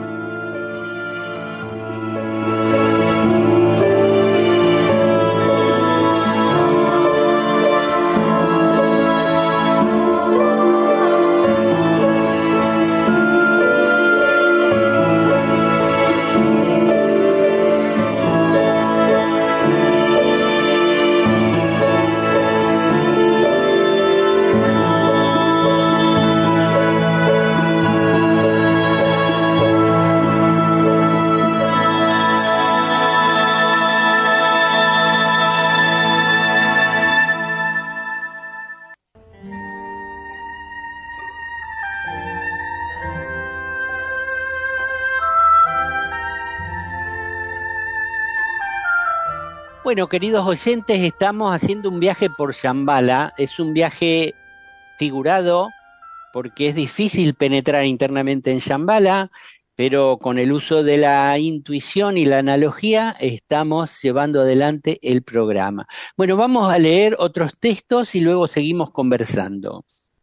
Bueno, queridos oyentes, estamos haciendo un viaje por Shambhala. Es un viaje figurado porque es difícil penetrar internamente en Shambhala, pero con el uso de la intuición y la analogía estamos llevando adelante el programa. Bueno, vamos a leer otros textos y luego seguimos conversando.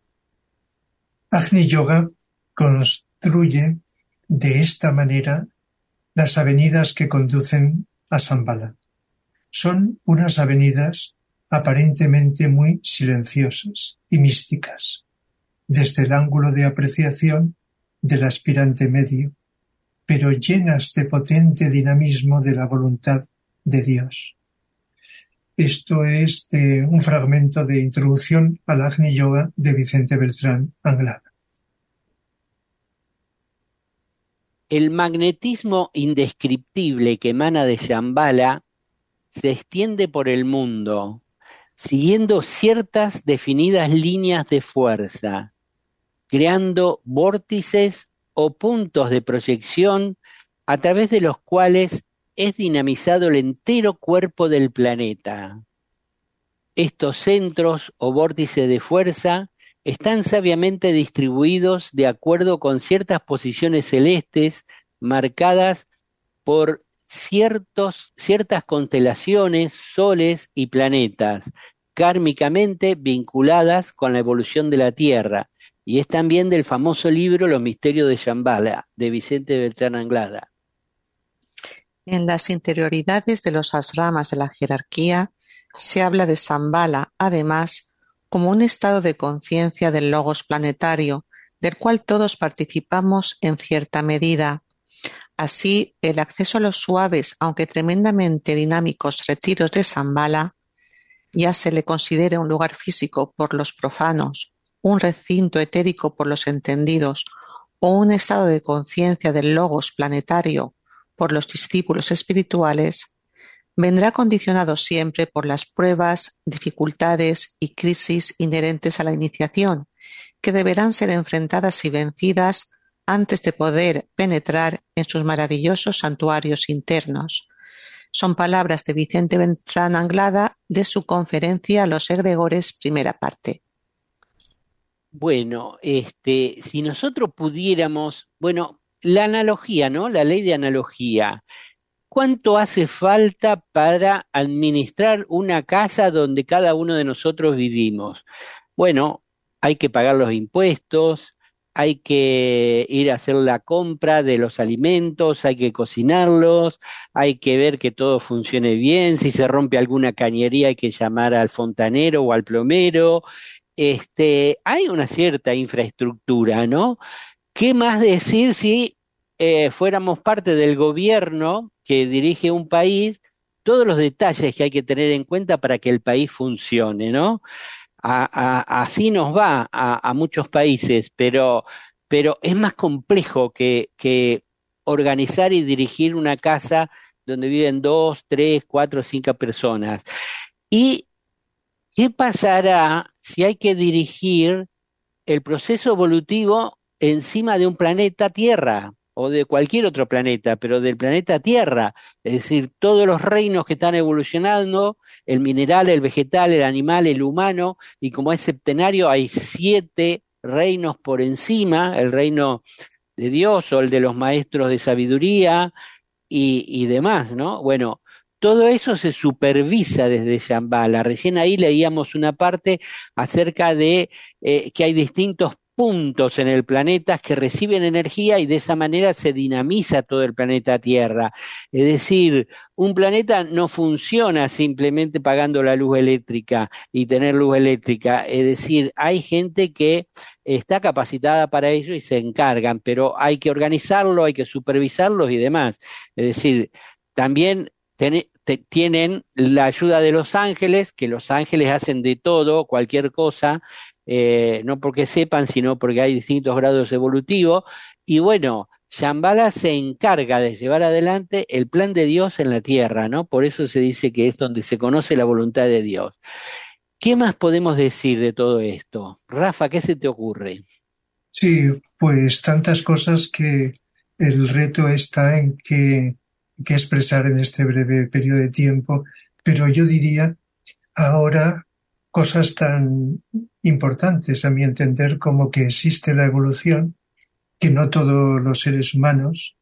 Agni Yoga construye de esta manera las avenidas que conducen a Shambhala. Son unas avenidas aparentemente muy silenciosas y místicas, desde el ángulo de apreciación del aspirante medio, pero llenas de potente dinamismo de la voluntad de Dios. Esto es de un fragmento de Introducción al Agni Yoga de Vicente Beltrán Anglada. El magnetismo indescriptible que emana de Shambhala se extiende por el mundo, siguiendo ciertas definidas líneas de fuerza, creando vórtices o puntos de proyección a través de los cuales es dinamizado el entero cuerpo del planeta. Estos centros o vórtices de fuerza están sabiamente distribuidos de acuerdo con ciertas posiciones celestes marcadas por ciertas constelaciones, soles y planetas, kármicamente vinculadas con la evolución de la Tierra, y es también del famoso libro Los Misterios de Shambhala, de Vicente Beltrán Anglada. En las interioridades de los asramas de la jerarquía se habla de Shambhala, además, como un estado de conciencia del logos planetario, del cual todos participamos en cierta medida. Así, el acceso a los suaves, aunque tremendamente dinámicos retiros de Shambhala, ya se le considere un lugar físico por los profanos, un recinto etérico por los entendidos, o un estado de conciencia del logos planetario por los discípulos espirituales, vendrá condicionado siempre por las pruebas, dificultades y crisis inherentes a la iniciación, que deberán ser enfrentadas y vencidas antes de poder penetrar en sus maravillosos santuarios internos. Son palabras de Vicente Beltrán Anglada de su conferencia Los egregores, primera parte. Bueno, si nosotros pudiéramos, la analogía, ¿no? La ley de analogía. ¿Cuánto hace falta para administrar una casa donde cada uno de nosotros vivimos? Bueno, hay que pagar los impuestos, hay que ir a hacer la compra de los alimentos, hay que cocinarlos, hay que ver que todo funcione bien, si se rompe alguna cañería hay que llamar al fontanero o al plomero. Hay una cierta infraestructura, ¿no? ¿Qué más decir si fuéramos parte del gobierno que dirige un país? Todos los detalles que hay que tener en cuenta para que el país funcione, ¿no? Así nos va a muchos países, pero es más complejo que organizar y dirigir una casa donde viven 2, 3, 4, 5 personas. ¿Y qué pasará si hay que dirigir el proceso evolutivo encima de un planeta Tierra o de cualquier otro planeta, pero del planeta Tierra? Es decir, todos los reinos que están evolucionando, el mineral, el vegetal, el animal, el humano, y como es septenario hay 7 reinos por encima, el reino de Dios o el de los maestros de sabiduría y demás, ¿no? Bueno, todo eso se supervisa desde Shambhala. Recién ahí leíamos una parte acerca de que hay distintos puntos en el planeta que reciben energía y de esa manera se dinamiza todo el planeta Tierra. Es decir, un planeta no funciona simplemente pagando la luz eléctrica y tener luz eléctrica. Es decir, hay gente que está capacitada para ello y se encargan, pero hay que organizarlo, hay que supervisarlos y demás. Es decir, también tienen la ayuda de los ángeles, que los ángeles hacen de todo, cualquier cosa, no porque sepan, sino porque hay distintos grados evolutivos. Y bueno, Shambhala se encarga de llevar adelante el plan de Dios en la tierra, ¿no? Por eso se dice que es donde se conoce la voluntad de Dios. ¿Qué más podemos decir de todo esto? Rafa, ¿qué se te ocurre? Sí, pues tantas cosas que el reto está en que expresar en este breve periodo de tiempo, pero yo diría ahora cosas tan importantes a mi entender como que existe la evolución, que no todos los seres humanos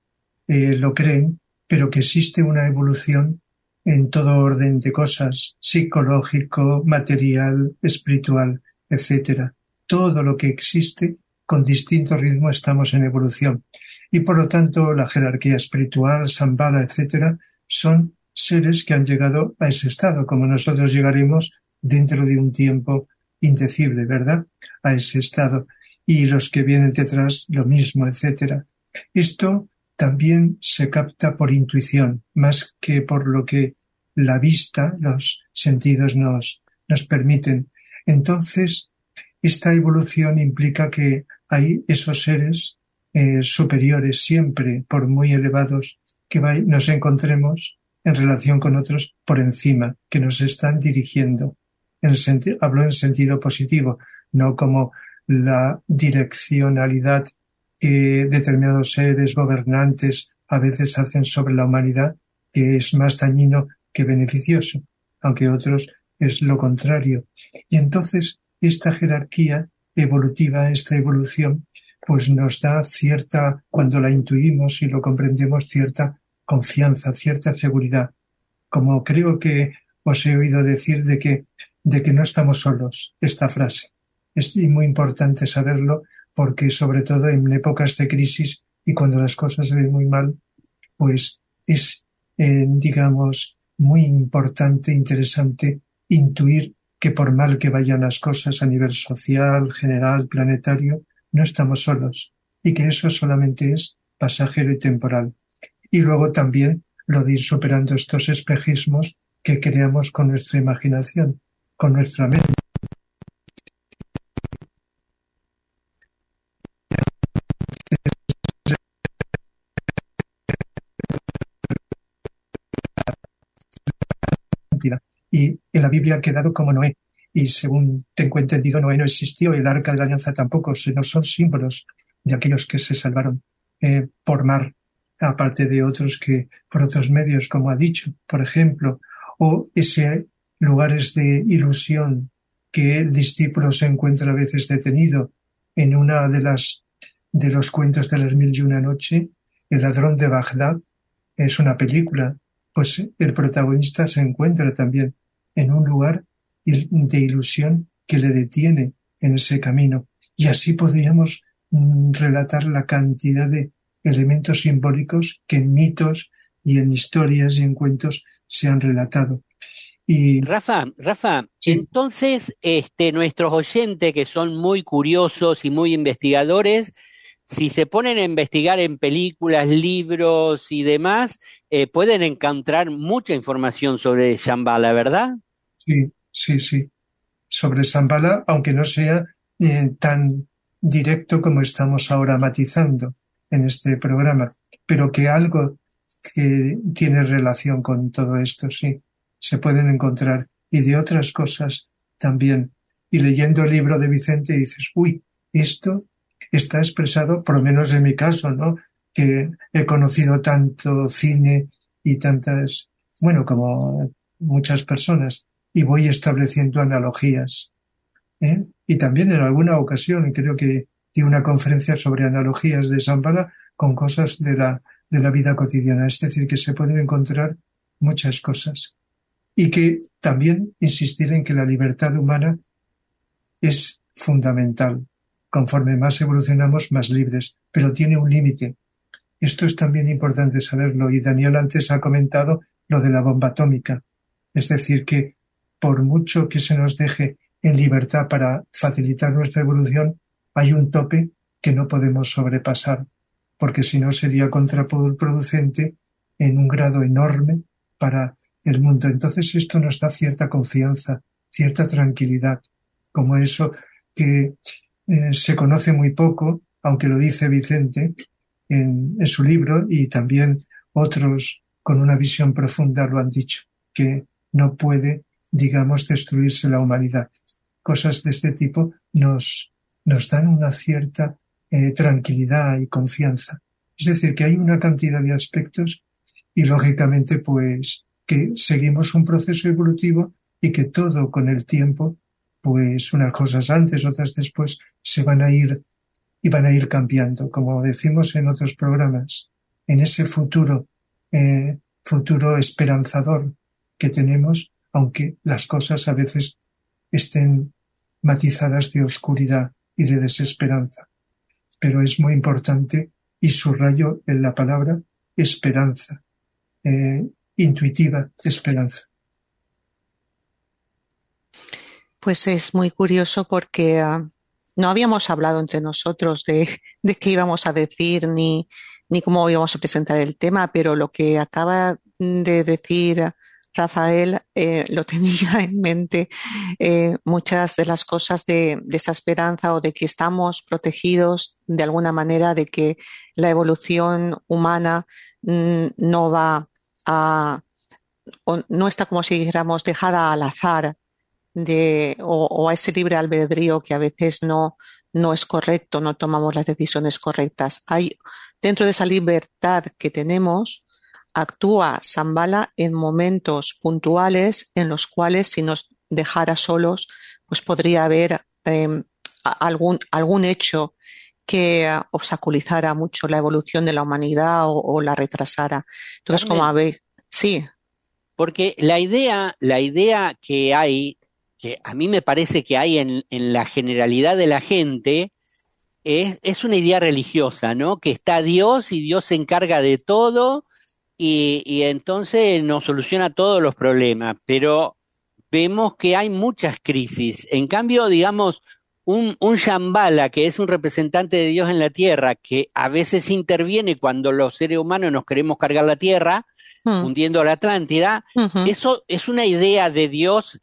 lo creen, pero que existe una evolución en todo orden de cosas, psicológico, material, espiritual, etcétera. Todo lo que existe, con distinto ritmo estamos en evolución. Y por lo tanto, la jerarquía espiritual, Shambhala, etcétera, son seres que han llegado a ese estado, como nosotros llegaremos dentro de un tiempo indecible, ¿verdad? A ese estado. Y los que vienen detrás, lo mismo, etcétera. Esto también se capta por intuición, más que por lo que la vista, los sentidos nos permiten. Entonces, esta evolución implica que hay esos seres superiores siempre, por muy elevados que nos encontremos en relación con otros por encima, que nos están dirigiendo. Hablo en sentido positivo, no como la direccionalidad que determinados seres gobernantes a veces hacen sobre la humanidad, que es más dañino que beneficioso, aunque otros es lo contrario. Y entonces esta jerarquía evolutiva, esta evolución, pues nos da cierta, cuando la intuimos y lo comprendemos, cierta confianza, cierta seguridad. Como creo que os he oído decir de que no estamos solos, esta frase. Es muy importante saberlo porque sobre todo en épocas de crisis y cuando las cosas se ven muy mal, pues es, digamos, muy importante, interesante intuir que por mal que vayan las cosas a nivel social, general, planetario, no estamos solos y que eso solamente es pasajero y temporal. Y luego también lo de ir superando estos espejismos que creamos con nuestra imaginación, con nuestra mente. Y en la Biblia ha quedado como Noé. Y según tengo entendido, Noé no existió, el Arca de la Alianza tampoco, sino son símbolos de aquellos que se salvaron por mar, aparte de otros que por otros medios, como ha dicho, por ejemplo, o ese lugares de ilusión que el discípulo se encuentra a veces detenido en una de los cuentos de las 1001 noche, El ladrón de Bagdad, es una película, pues el protagonista se encuentra también en un lugar de ilusión que le detiene en ese camino. Y así podríamos relatar la cantidad de elementos simbólicos que en mitos y en historias y en cuentos se han relatado. Y Rafa, sí. Entonces, nuestros oyentes que son muy curiosos y muy investigadores, si se ponen a investigar en películas, libros y demás, pueden encontrar mucha información sobre Shambhala, ¿verdad? Sí. Sobre Shambhala, aunque no sea tan directo como estamos ahora matizando en este programa, pero que algo que tiene relación con todo esto, sí, se pueden encontrar. Y de otras cosas también. Y leyendo el libro de Vicente dices, uy, esto está expresado, por lo menos en mi caso, ¿no? Que he conocido tanto cine y tantas, bueno, como muchas personas, y voy estableciendo analogías. Y también en alguna ocasión creo que di una conferencia sobre analogías de Shambhala con cosas de la vida cotidiana. Es decir, que se pueden encontrar muchas cosas. Y que también insistir en que la libertad humana es fundamental. Conforme más evolucionamos, más libres, pero tiene un límite. Esto es también importante saberlo, y Daniel antes ha comentado lo de la bomba atómica. Es decir, que por mucho que se nos deje en libertad para facilitar nuestra evolución, hay un tope que no podemos sobrepasar, porque si no sería contraproducente en un grado enorme para el mundo. Entonces esto nos da cierta confianza, cierta tranquilidad, como eso que se conoce muy poco, aunque lo dice Vicente en su libro, y también otros con una visión profunda lo han dicho, que no puede, digamos, destruirse la humanidad. Cosas de este tipo nos dan una cierta tranquilidad y confianza. Es decir, que hay una cantidad de aspectos y, lógicamente, pues que seguimos un proceso evolutivo y que todo con el tiempo, pues unas cosas antes, otras después, se van a ir y van a ir cambiando. Como decimos en otros programas, en ese futuro esperanzador que tenemos, aunque las cosas a veces estén matizadas de oscuridad y de desesperanza. Pero es muy importante, y subrayo en la palabra esperanza, intuitiva esperanza. Pues es muy curioso porque no habíamos hablado entre nosotros de qué íbamos a decir ni cómo íbamos a presentar el tema, pero lo que acaba de decir Rafael lo tenía en mente. Muchas de las cosas de esa esperanza, o de que estamos protegidos de alguna manera, de que la evolución humana no va o no está, como si dijéramos, dejada al azar o a ese libre albedrío que a veces no es correcto, no tomamos las decisiones correctas. Dentro de esa libertad que tenemos, actúa Shambhala en momentos puntuales en los cuales, si nos dejara solos, pues podría haber algún hecho que obstaculizara mucho la evolución de la humanidad o la retrasara. Entonces, Carmen, como habéis, sí. porque la idea que hay, que a mí me parece que hay en la generalidad de la gente, es una idea religiosa, ¿no? Que está Dios y Dios se encarga de todo y entonces nos soluciona todos los problemas, pero vemos que hay muchas crisis. En cambio, digamos, un Shambhala, que es un representante de Dios en la tierra, que a veces interviene cuando los seres humanos nos queremos cargar la tierra, Mm, hundiendo a la Atlántida, ujú. eso es una idea de Dios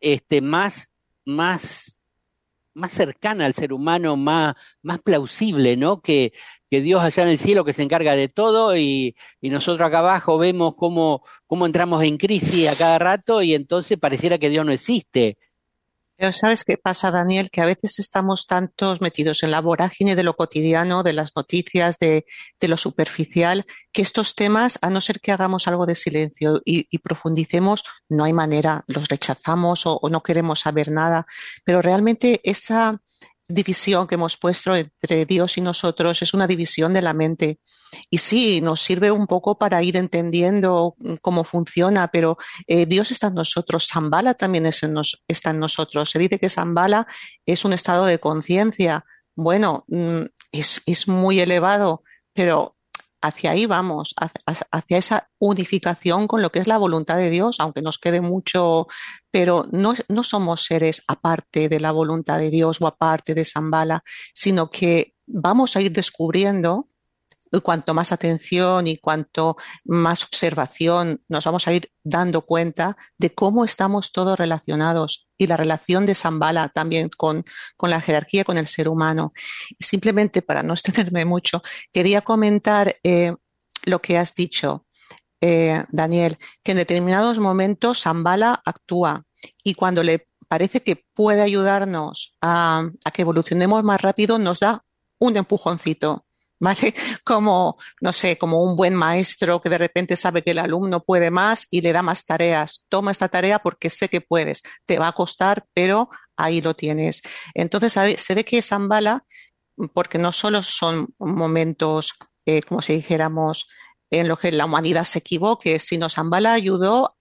más cercana al ser humano, más plausible, ¿no? Que Dios allá en el cielo que se encarga de todo y nosotros acá abajo vemos cómo entramos en crisis a cada rato y entonces pareciera que Dios no existe. Pero ¿sabes qué pasa, Daniel? Que a veces estamos tantos metidos en la vorágine de lo cotidiano, de las noticias, de lo superficial, que estos temas, a no ser que hagamos algo de silencio y profundicemos, no hay manera, los rechazamos o no queremos saber nada. Pero realmente esa división que hemos puesto entre Dios y nosotros es una división de la mente. Y sí, nos sirve un poco para ir entendiendo cómo funciona, pero Dios está en nosotros, Shambhala también está en nosotros. Se dice que Shambhala es un estado de conciencia. Bueno, es muy elevado, pero hacia ahí vamos, hacia esa unificación con lo que es la voluntad de Dios, aunque nos quede mucho, pero no somos seres aparte de la voluntad de Dios o aparte de Shambhala, sino que vamos a ir descubriendo, y cuanto más atención y cuanto más observación, nos vamos a ir dando cuenta de cómo estamos todos relacionados, y la relación de Shambhala también con la jerarquía, con el ser humano. Y simplemente, para no extenderme mucho, quería comentar lo que has dicho, Daniel, que en determinados momentos Shambhala actúa, y cuando le parece que puede ayudarnos a que evolucionemos más rápido, nos da un empujoncito. ¿Vale? Como, no sé, como un buen maestro que de repente sabe que el alumno puede más y le da más tareas. Toma esta tarea porque sé que puedes. Te va a costar, pero ahí lo tienes. Entonces, se ve que Shambhala, porque no solo son momentos, como si dijéramos, en los que la humanidad se equivoque, sino Shambhala ayudó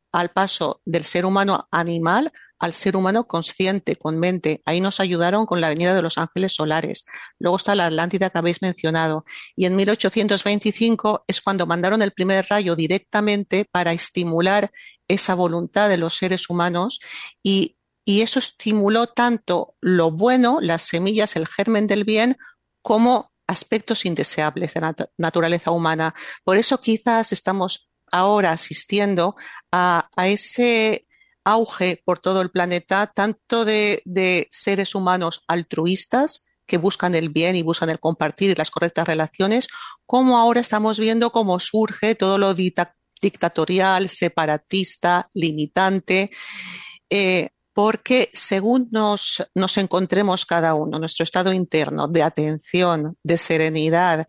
al paso del ser humano animal al ser humano consciente, con mente. Ahí nos ayudaron con la venida de los ángeles solares. Luego está la Atlántida que habéis mencionado. Y en 1825 es cuando mandaron el primer rayo directamente para estimular esa voluntad de los seres humanos y eso estimuló tanto lo bueno, las semillas, el germen del bien, como aspectos indeseables de la naturaleza humana. Por eso quizás estamos ahora asistiendo a ese auge por todo el planeta, tanto de seres humanos altruistas que buscan el bien y buscan el compartir y las correctas relaciones, como ahora estamos viendo cómo surge todo lo dictatorial, separatista, limitante, porque según nos encontremos cada uno, nuestro estado interno de atención, de serenidad,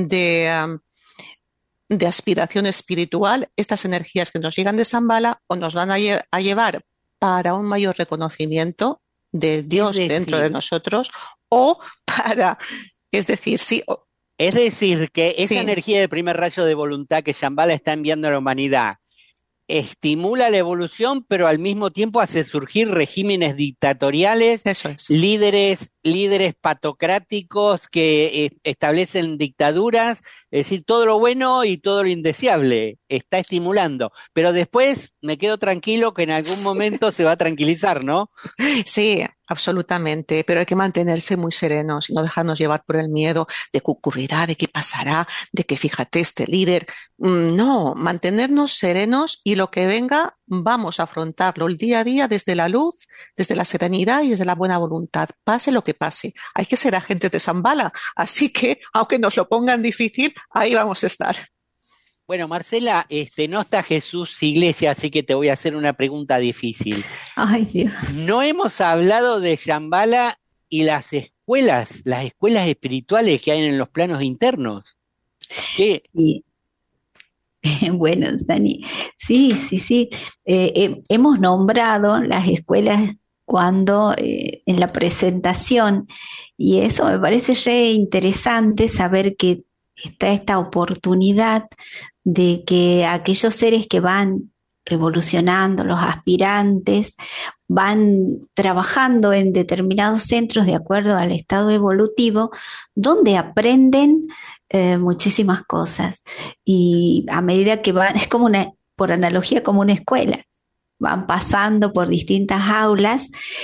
de aspiración espiritual, estas energías que nos llegan de Shambhala o nos van a llevar para un mayor reconocimiento de Dios dentro de nosotros o para, es decir, sí. Es decir, que esa Sí. energía de primer rayo de voluntad que Shambhala está enviando a la humanidad estimula la evolución, pero al mismo tiempo hace surgir regímenes dictatoriales, Eso es. líderes patocráticos que establecen dictaduras, es decir, todo lo bueno y todo lo indeseable está estimulando. Pero después me quedo tranquilo que en algún momento se va a tranquilizar, ¿no? Sí, absolutamente, pero hay que mantenerse muy serenos y no dejarnos llevar por el miedo de qué ocurrirá, de qué pasará, de que fíjate este líder. No, mantenernos serenos y lo que venga vamos a afrontarlo el día a día desde la luz, desde la serenidad y desde la buena voluntad, pase lo que pase. Hay que ser agentes de Shambhala, así que aunque nos lo pongan difícil, ahí vamos a estar. Bueno, Marcela, no está Jesús Iglesia, así que te voy a hacer una pregunta difícil. Ay, Dios. No hemos hablado de Shambhala y las escuelas espirituales que hay en los planos internos. ¿Qué? Sí. Bueno, Dani, sí. Hemos nombrado las escuelas cuando en la presentación, y eso me parece re interesante saber que está esta oportunidad de que aquellos seres que van evolucionando, los aspirantes, van trabajando en determinados centros de acuerdo al estado evolutivo, donde aprenden muchísimas cosas. Y a medida que van, es como por analogía, como una escuela. Van pasando por distintas aulas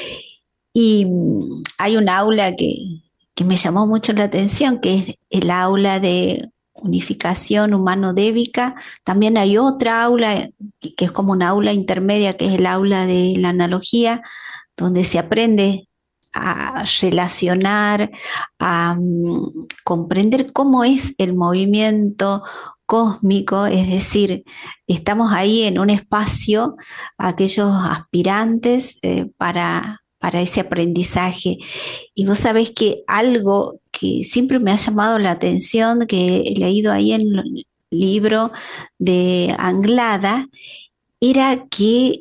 y hay un aula que me llamó mucho la atención, que es el aula de unificación humano-débica. También hay otra aula que es como una aula intermedia, que es el aula de la analogía, donde se aprende a relacionar, a comprender cómo es el movimiento cósmico, es decir, estamos ahí en un espacio, aquellos aspirantes para ese aprendizaje. Y vos sabés que algo que siempre me ha llamado la atención, que he leído ahí en el libro de Anglada, era que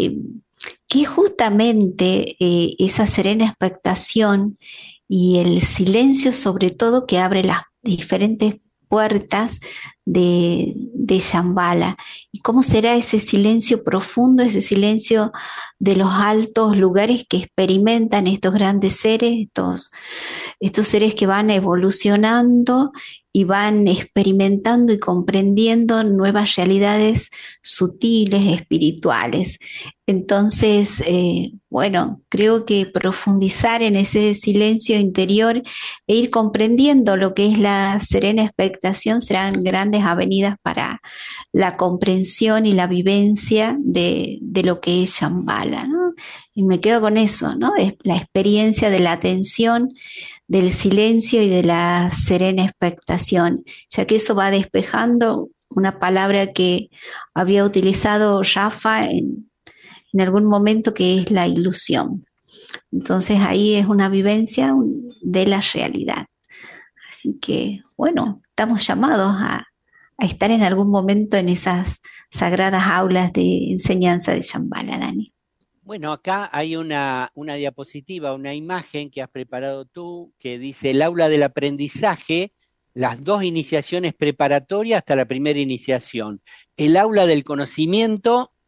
justamente esa serena expectación y el silencio, sobre todo, que abre las diferentes puertas de Shambhala. ¿Y cómo será ese silencio profundo, ese silencio de los altos lugares que experimentan estos grandes seres, estos seres que van evolucionando y van experimentando y comprendiendo nuevas realidades sutiles, espirituales? Entonces, bueno, creo que profundizar en ese silencio interior e ir comprendiendo lo que es la serena expectación serán grandes avenidas para la comprensión y la vivencia de lo que es Shambhala, ¿no? Y me quedo con eso, ¿no? Es la experiencia de la atención, del silencio y de la serena expectación, ya que eso va despejando una palabra que había utilizado Rafa en algún momento, que es la ilusión. Entonces ahí es una vivencia de la realidad. Así que, bueno, estamos llamados a estar en algún momento en esas sagradas aulas de enseñanza de Shambhala, Dani. Bueno, acá hay una diapositiva, una imagen que has preparado tú, que dice el aula del aprendizaje, las dos iniciaciones preparatorias hasta la primera iniciación, el aula del conocimiento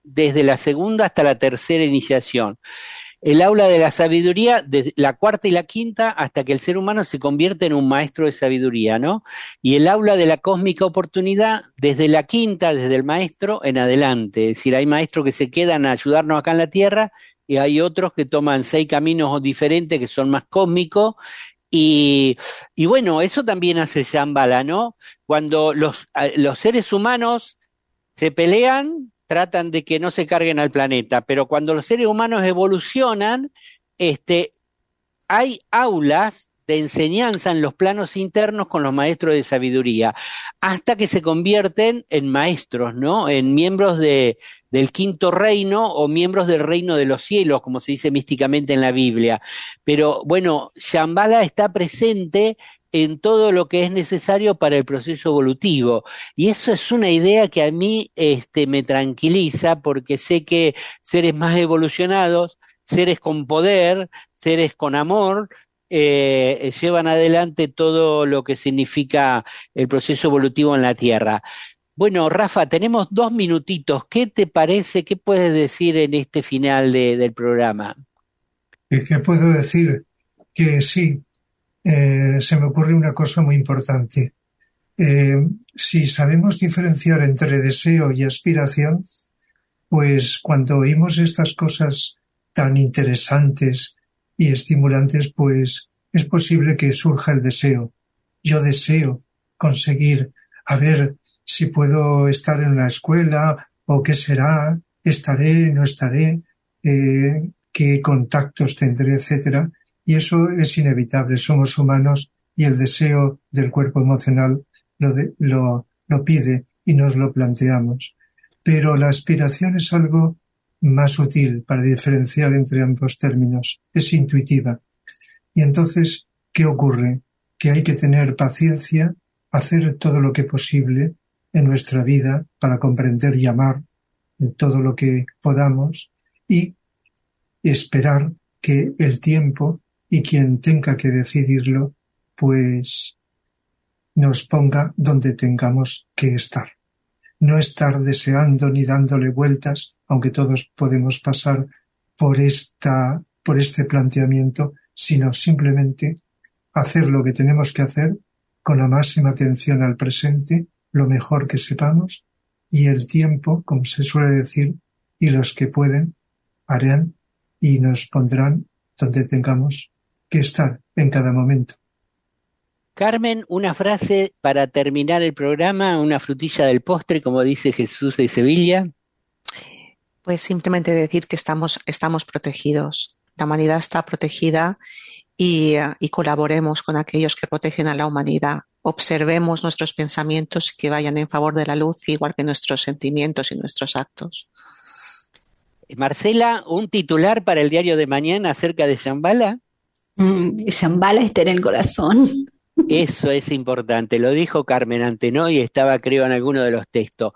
desde la segunda hasta la tercera iniciación. El aula de la sabiduría, desde la cuarta y la quinta, hasta que el ser humano se convierte en un maestro de sabiduría, ¿no? Y el aula de la cósmica oportunidad, desde la quinta, desde el maestro en adelante. Es decir, hay maestros que se quedan a ayudarnos acá en la Tierra y hay otros que toman 6 caminos diferentes que son más cósmicos. Y bueno, eso también hace Shambhala, ¿no? Cuando los seres humanos se pelean, tratan de que no se carguen al planeta, pero cuando los seres humanos evolucionan, hay aulas de enseñanza en los planos internos con los maestros de sabiduría, hasta que se convierten en maestros, ¿no? En miembros del quinto reino o miembros del reino de los cielos, como se dice místicamente en la Biblia. Pero bueno, Shambhala está presente en todo lo que es necesario para el proceso evolutivo. Y eso es una idea que a mí me tranquiliza, porque sé que seres más evolucionados, seres con poder, seres con amor, llevan adelante todo lo que significa el proceso evolutivo en la Tierra. Bueno, Rafa, tenemos 2 minutitos. ¿Qué te parece? ¿Qué puedes decir en este final del programa? ¿Qué puedo decir? Que sí, se me ocurre una cosa muy importante. Si sabemos diferenciar entre deseo y aspiración, pues cuando oímos estas cosas tan interesantes y estimulantes, pues es posible que surja el deseo. Yo deseo conseguir, a ver si puedo estar en una escuela o qué será, estaré, no estaré, qué contactos tendré, etcétera. Y eso es inevitable, somos humanos y el deseo del cuerpo emocional lo pide y nos lo planteamos. Pero la aspiración es algo más sutil para diferenciar entre ambos términos, es intuitiva. Y entonces, ¿qué ocurre? Que hay que tener paciencia, hacer todo lo que posible en nuestra vida para comprender y amar todo lo que podamos y esperar que el tiempo y quien tenga que decidirlo, pues nos ponga donde tengamos que estar. No estar deseando ni dándole vueltas, aunque todos podemos pasar por este planteamiento, sino simplemente hacer lo que tenemos que hacer con la máxima atención al presente, lo mejor que sepamos, y el tiempo, como se suele decir, y los que pueden, harán y nos pondrán donde tengamos que estar en cada momento. Carmen, una frase para terminar el programa, una frutilla del postre, como dice Jesús de Sevilla. Pues simplemente decir que estamos protegidos. La humanidad está protegida y colaboremos con aquellos que protegen a la humanidad. Observemos nuestros pensamientos que vayan en favor de la luz, igual que nuestros sentimientos y nuestros actos. Marcela, un titular para el diario de mañana acerca de Shambhala. Shambhala está en el corazón. Eso es importante, lo dijo Carmen antes, ¿no? Y estaba, creo, en alguno de los textos.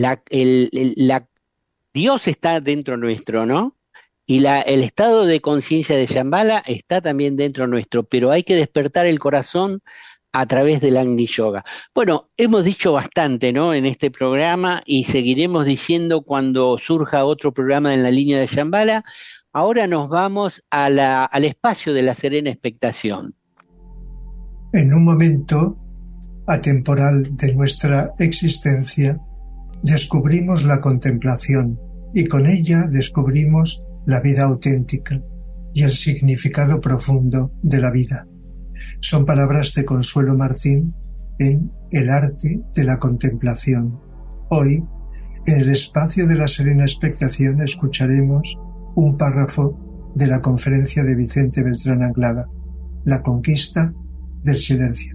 Dios está dentro nuestro, ¿no? Y el estado de conciencia de Shambhala está también dentro nuestro, pero hay que despertar el corazón a través del Agni Yoga. Bueno, hemos dicho bastante, ¿no? En este programa y seguiremos diciendo cuando surja otro programa en la línea de Shambhala. Ahora nos vamos al espacio de la serena expectación. En un momento atemporal de nuestra existencia, descubrimos la contemplación y con ella descubrimos la vida auténtica y el significado profundo de la vida. Son palabras de Consuelo Martín en El arte de la contemplación. Hoy, en el espacio de la serena expectación, escucharemos un párrafo de la conferencia de Vicente Beltrán Anglada, La conquista del silencio.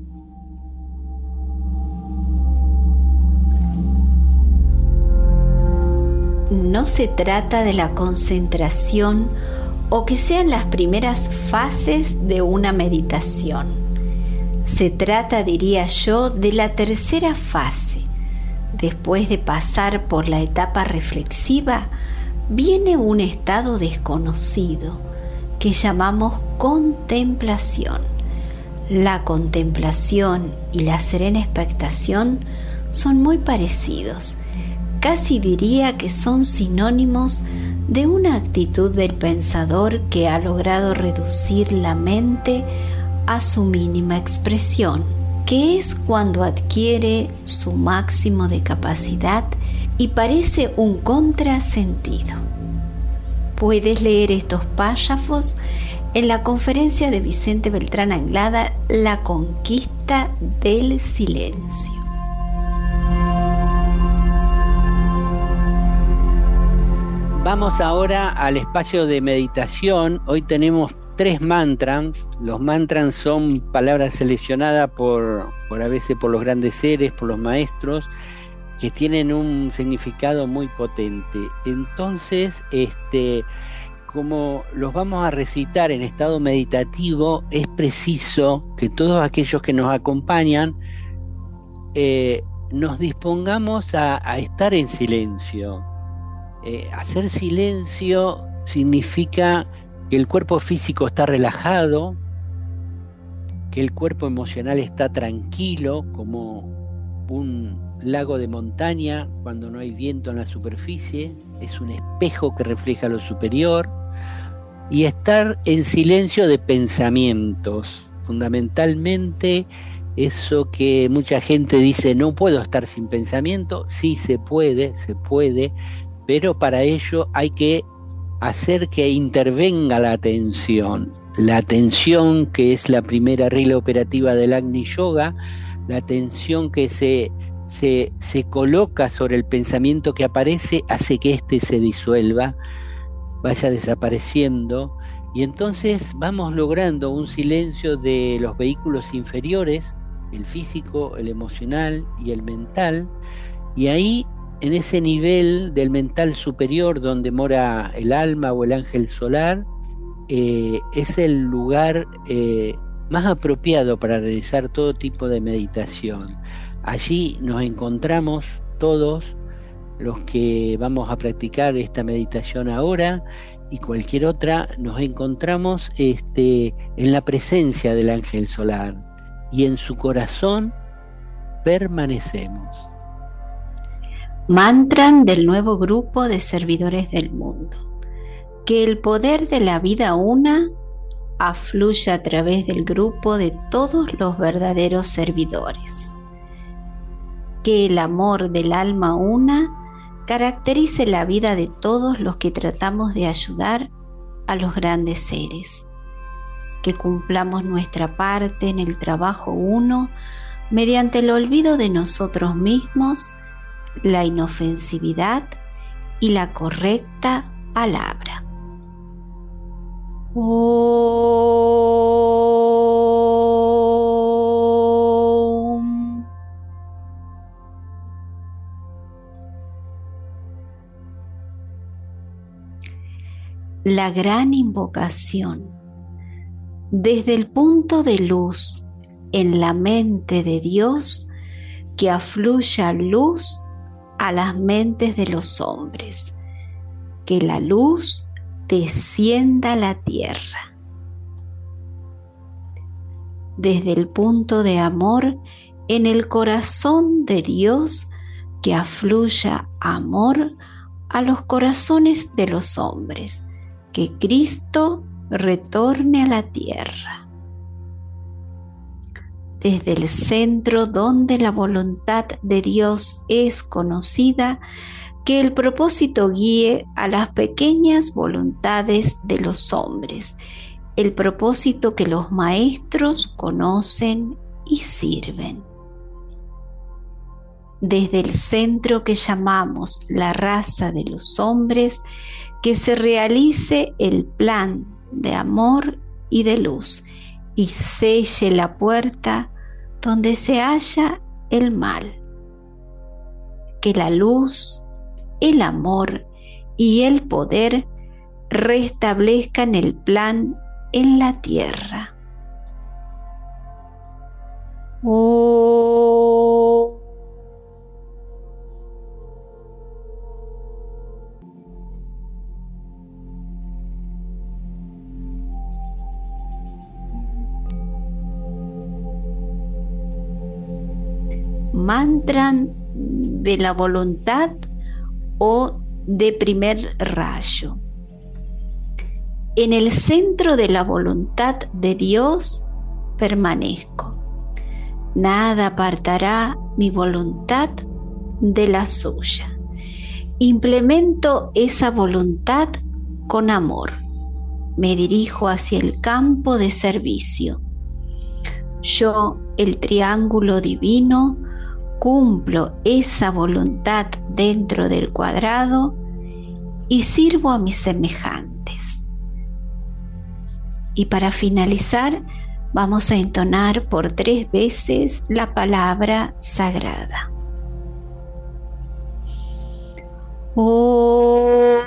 No se trata de la concentración o que sean las primeras fases de una meditación. Se trata, diría yo, de la tercera fase. Después de pasar por la etapa reflexiva, viene un estado desconocido que llamamos contemplación. La contemplación y la serena expectación son muy parecidos. casi diría que son sinónimos de una actitud del pensador que ha logrado reducir la mente a su mínima expresión, que es cuando adquiere su máximo de capacidad y parece un contrasentido. Puedes leer estos párrafos en la conferencia de Vicente Beltrán Anglada, La conquista del silencio. Vamos ahora al espacio de meditación. Hoy tenemos 3 mantras. Los mantras son palabras seleccionadas por a veces por los grandes seres, por los maestros, que tienen un significado muy potente. Entonces, como los vamos a recitar en estado meditativo, es preciso que todos aquellos que nos acompañan nos dispongamos a estar en silencio. Hacer silencio significa que el cuerpo físico está relajado, que el cuerpo emocional está tranquilo, como un lago de montaña cuando no hay viento en la superficie, es un espejo que refleja lo superior, y estar en silencio de pensamientos, fundamentalmente eso que mucha gente dice, no puedo estar sin pensamiento. Sí se puede, pero para ello hay que hacer que intervenga la atención que es la primera regla operativa del Agni Yoga, la atención que se coloca sobre el pensamiento que aparece, hace que éste se disuelva, vaya desapareciendo, y entonces vamos logrando un silencio de los vehículos inferiores, el físico, el emocional y el mental, y ahí en ese nivel del mental superior donde mora el alma o el ángel solar, es el lugar más apropiado para realizar todo tipo de meditación. Allí nos encontramos todos los que vamos a practicar esta meditación ahora y cualquier otra, nos encontramos en la presencia del ángel solar y en su corazón permanecemos. Mantra del nuevo grupo de servidores del mundo. Que el poder de la vida una afluya a través del grupo de todos los verdaderos servidores. Que el amor del alma una caracterice la vida de todos los que tratamos de ayudar a los grandes seres. Que cumplamos nuestra parte en el trabajo uno mediante el olvido de nosotros mismos, la inofensividad y la correcta palabra. Om. La gran invocación. Desde el punto de luz en la mente de Dios, que afluya luz a las mentes de los hombres, que la luz descienda a la tierra. Desde el punto de amor en el corazón de Dios, que afluya amor a los corazones de los hombres, que Cristo retorne a la tierra. Desde el centro donde la voluntad de Dios es conocida, que el propósito guíe a las pequeñas voluntades de los hombres, el propósito que los maestros conocen y sirven. Desde el centro que llamamos la raza de los hombres, que se realice el plan de amor y de luz y selle la puerta donde se halla el mal. Que la luz, el amor y el poder restablezcan el plan en la tierra. Oh. Mantra de la voluntad o de primer rayo. En el centro de la voluntad de Dios permanezco. Nada apartará mi voluntad de la suya. Implemento esa voluntad con amor. Me dirijo hacia el campo de servicio. Yo, el triángulo divino, cumplo esa voluntad dentro del cuadrado y sirvo a mis semejantes. Y para finalizar, vamos a entonar por 3 veces la palabra sagrada. Oh.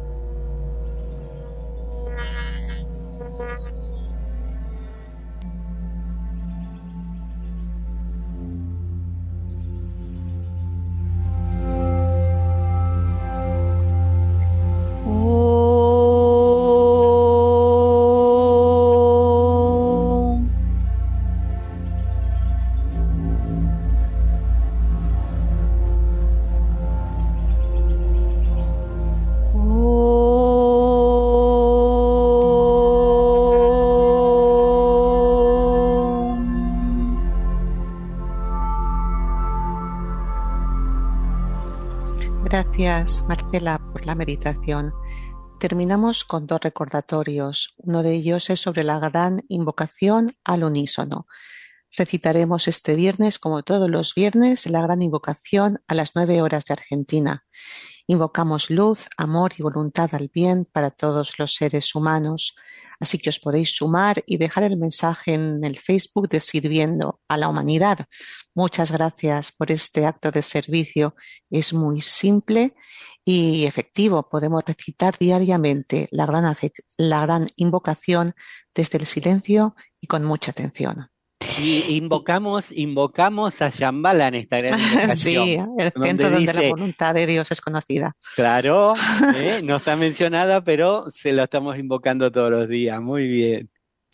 Gracias, Marcela, por la meditación. Terminamos con 2 recordatorios. Uno de ellos es sobre la gran invocación al unísono. Recitaremos este viernes, como todos los viernes, la gran invocación a las 9 horas de Argentina. Invocamos luz, amor y voluntad al bien para todos los seres humanos. Así que os podéis sumar y dejar el mensaje en el Facebook de Sirviendo a la Humanidad. Muchas gracias por este acto de servicio. Es muy simple y efectivo. Podemos recitar diariamente la gran invocación desde el silencio y con mucha atención. Y invocamos a Shambhala en esta gran invocación. Sí, el centro donde la voluntad de Dios es conocida. Claro, no está mencionada, pero se lo estamos invocando todos los días. Muy bien.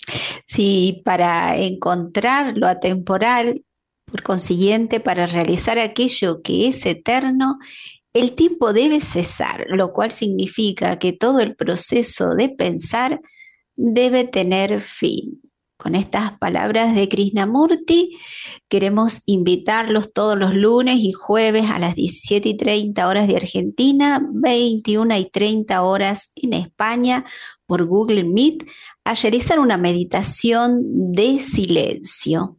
Sí, para encontrar lo atemporal, por consiguiente, para realizar aquello que es eterno, el tiempo debe cesar, lo cual significa que todo el proceso de pensar debe tener fin. Con estas palabras de Krishnamurti, queremos invitarlos todos los lunes y jueves a las 17:30 horas de Argentina, 21:30 horas en España, por Google Meet, a realizar una meditación de silencio.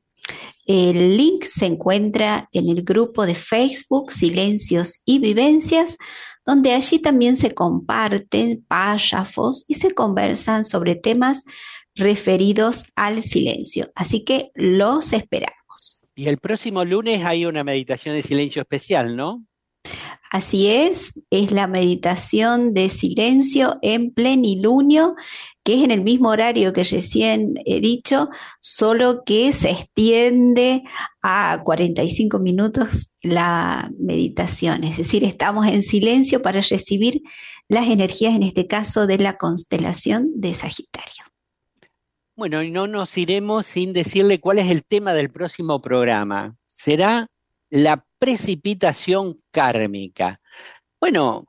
El link se encuentra en el grupo de Facebook Silencios y Vivencias, donde allí también se comparten párrafos y se conversan sobre temas referidos al silencio. Así que los esperamos. Y el próximo lunes hay una meditación de silencio especial, ¿no? Así es la meditación de silencio en plenilunio, que es en el mismo horario que recién he dicho, solo que se extiende a 45 minutos la meditación. Es decir, estamos en silencio para recibir las energías, en este caso, de la constelación de Sagitario. Bueno, y no nos iremos sin decirle cuál es el tema del próximo programa. Será la precipitación kármica. Bueno,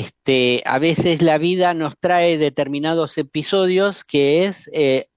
a veces la vida nos trae determinados episodios que es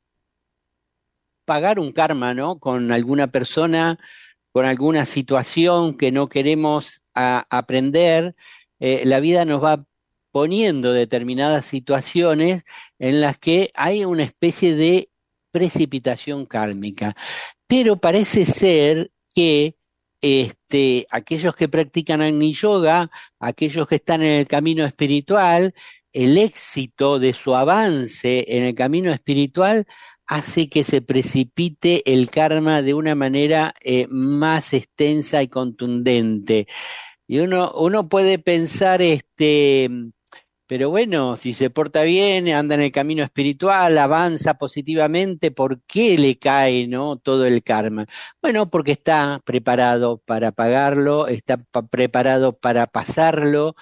pagar un karma, ¿no? Con alguna persona, con alguna situación que no queremos aprender. La vida nos va poniendo determinadas situaciones en las que hay una especie de precipitación kármica. Pero parece ser que aquellos que practican Agni Yoga, aquellos que están en el camino espiritual, el éxito de su avance en el camino espiritual hace que se precipite el karma de una manera más extensa y contundente. Y uno puede pensar, pero bueno, si se porta bien, anda en el camino espiritual, avanza positivamente, ¿por qué le cae, no, todo el karma? Bueno, porque está preparado para pagarlo, está preparado para pasarlo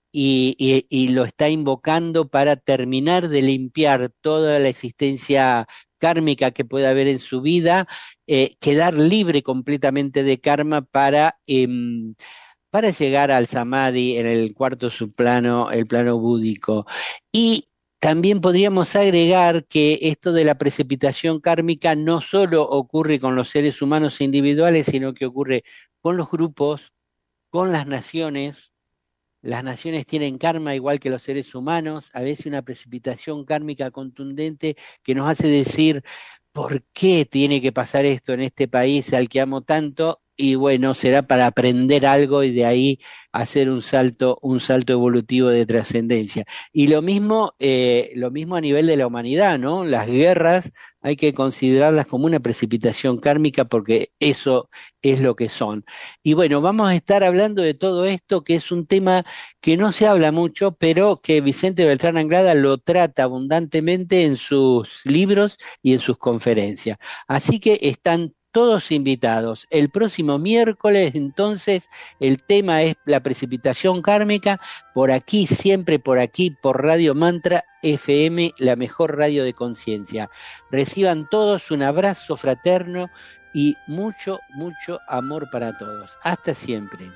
y lo está invocando para terminar de limpiar toda la existencia kármica que pueda haber en su vida, quedar libre completamente de karma para llegar al samadhi en el cuarto subplano, el plano búdico. Y también podríamos agregar que esto de la precipitación kármica no solo ocurre con los seres humanos individuales, sino que ocurre con los grupos, con las naciones. Las naciones tienen karma igual que los seres humanos, a veces una precipitación kármica contundente que nos hace decir, ¿por qué tiene que pasar esto en este país al que amo tanto? Y bueno, será para aprender algo y de ahí hacer un salto evolutivo de trascendencia. Y lo mismo a nivel de la humanidad, ¿no? Las guerras hay que considerarlas como una precipitación kármica porque eso es lo que son. Y bueno, vamos a estar hablando de todo esto, que es un tema que no se habla mucho, pero que Vicente Beltrán Anglada lo trata abundantemente en sus libros y en sus conferencias. Así que están todos invitados. El próximo miércoles, entonces, el tema es la precipitación kármica, por aquí, siempre por aquí, por Radio Mantra FM, la mejor radio de conciencia. Reciban todos un abrazo fraterno y mucho, mucho amor para todos. Hasta siempre.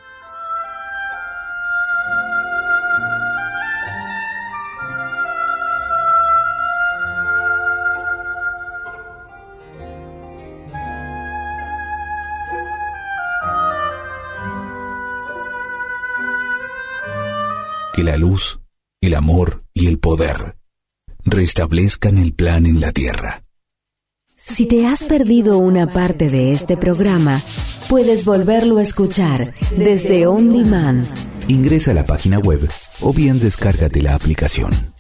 Que la luz, el amor y el poder restablezcan el plan en la tierra. Si te has perdido una parte de este programa, puedes volverlo a escuchar desde On Demand. Ingresa a la página web o bien descárgate la aplicación.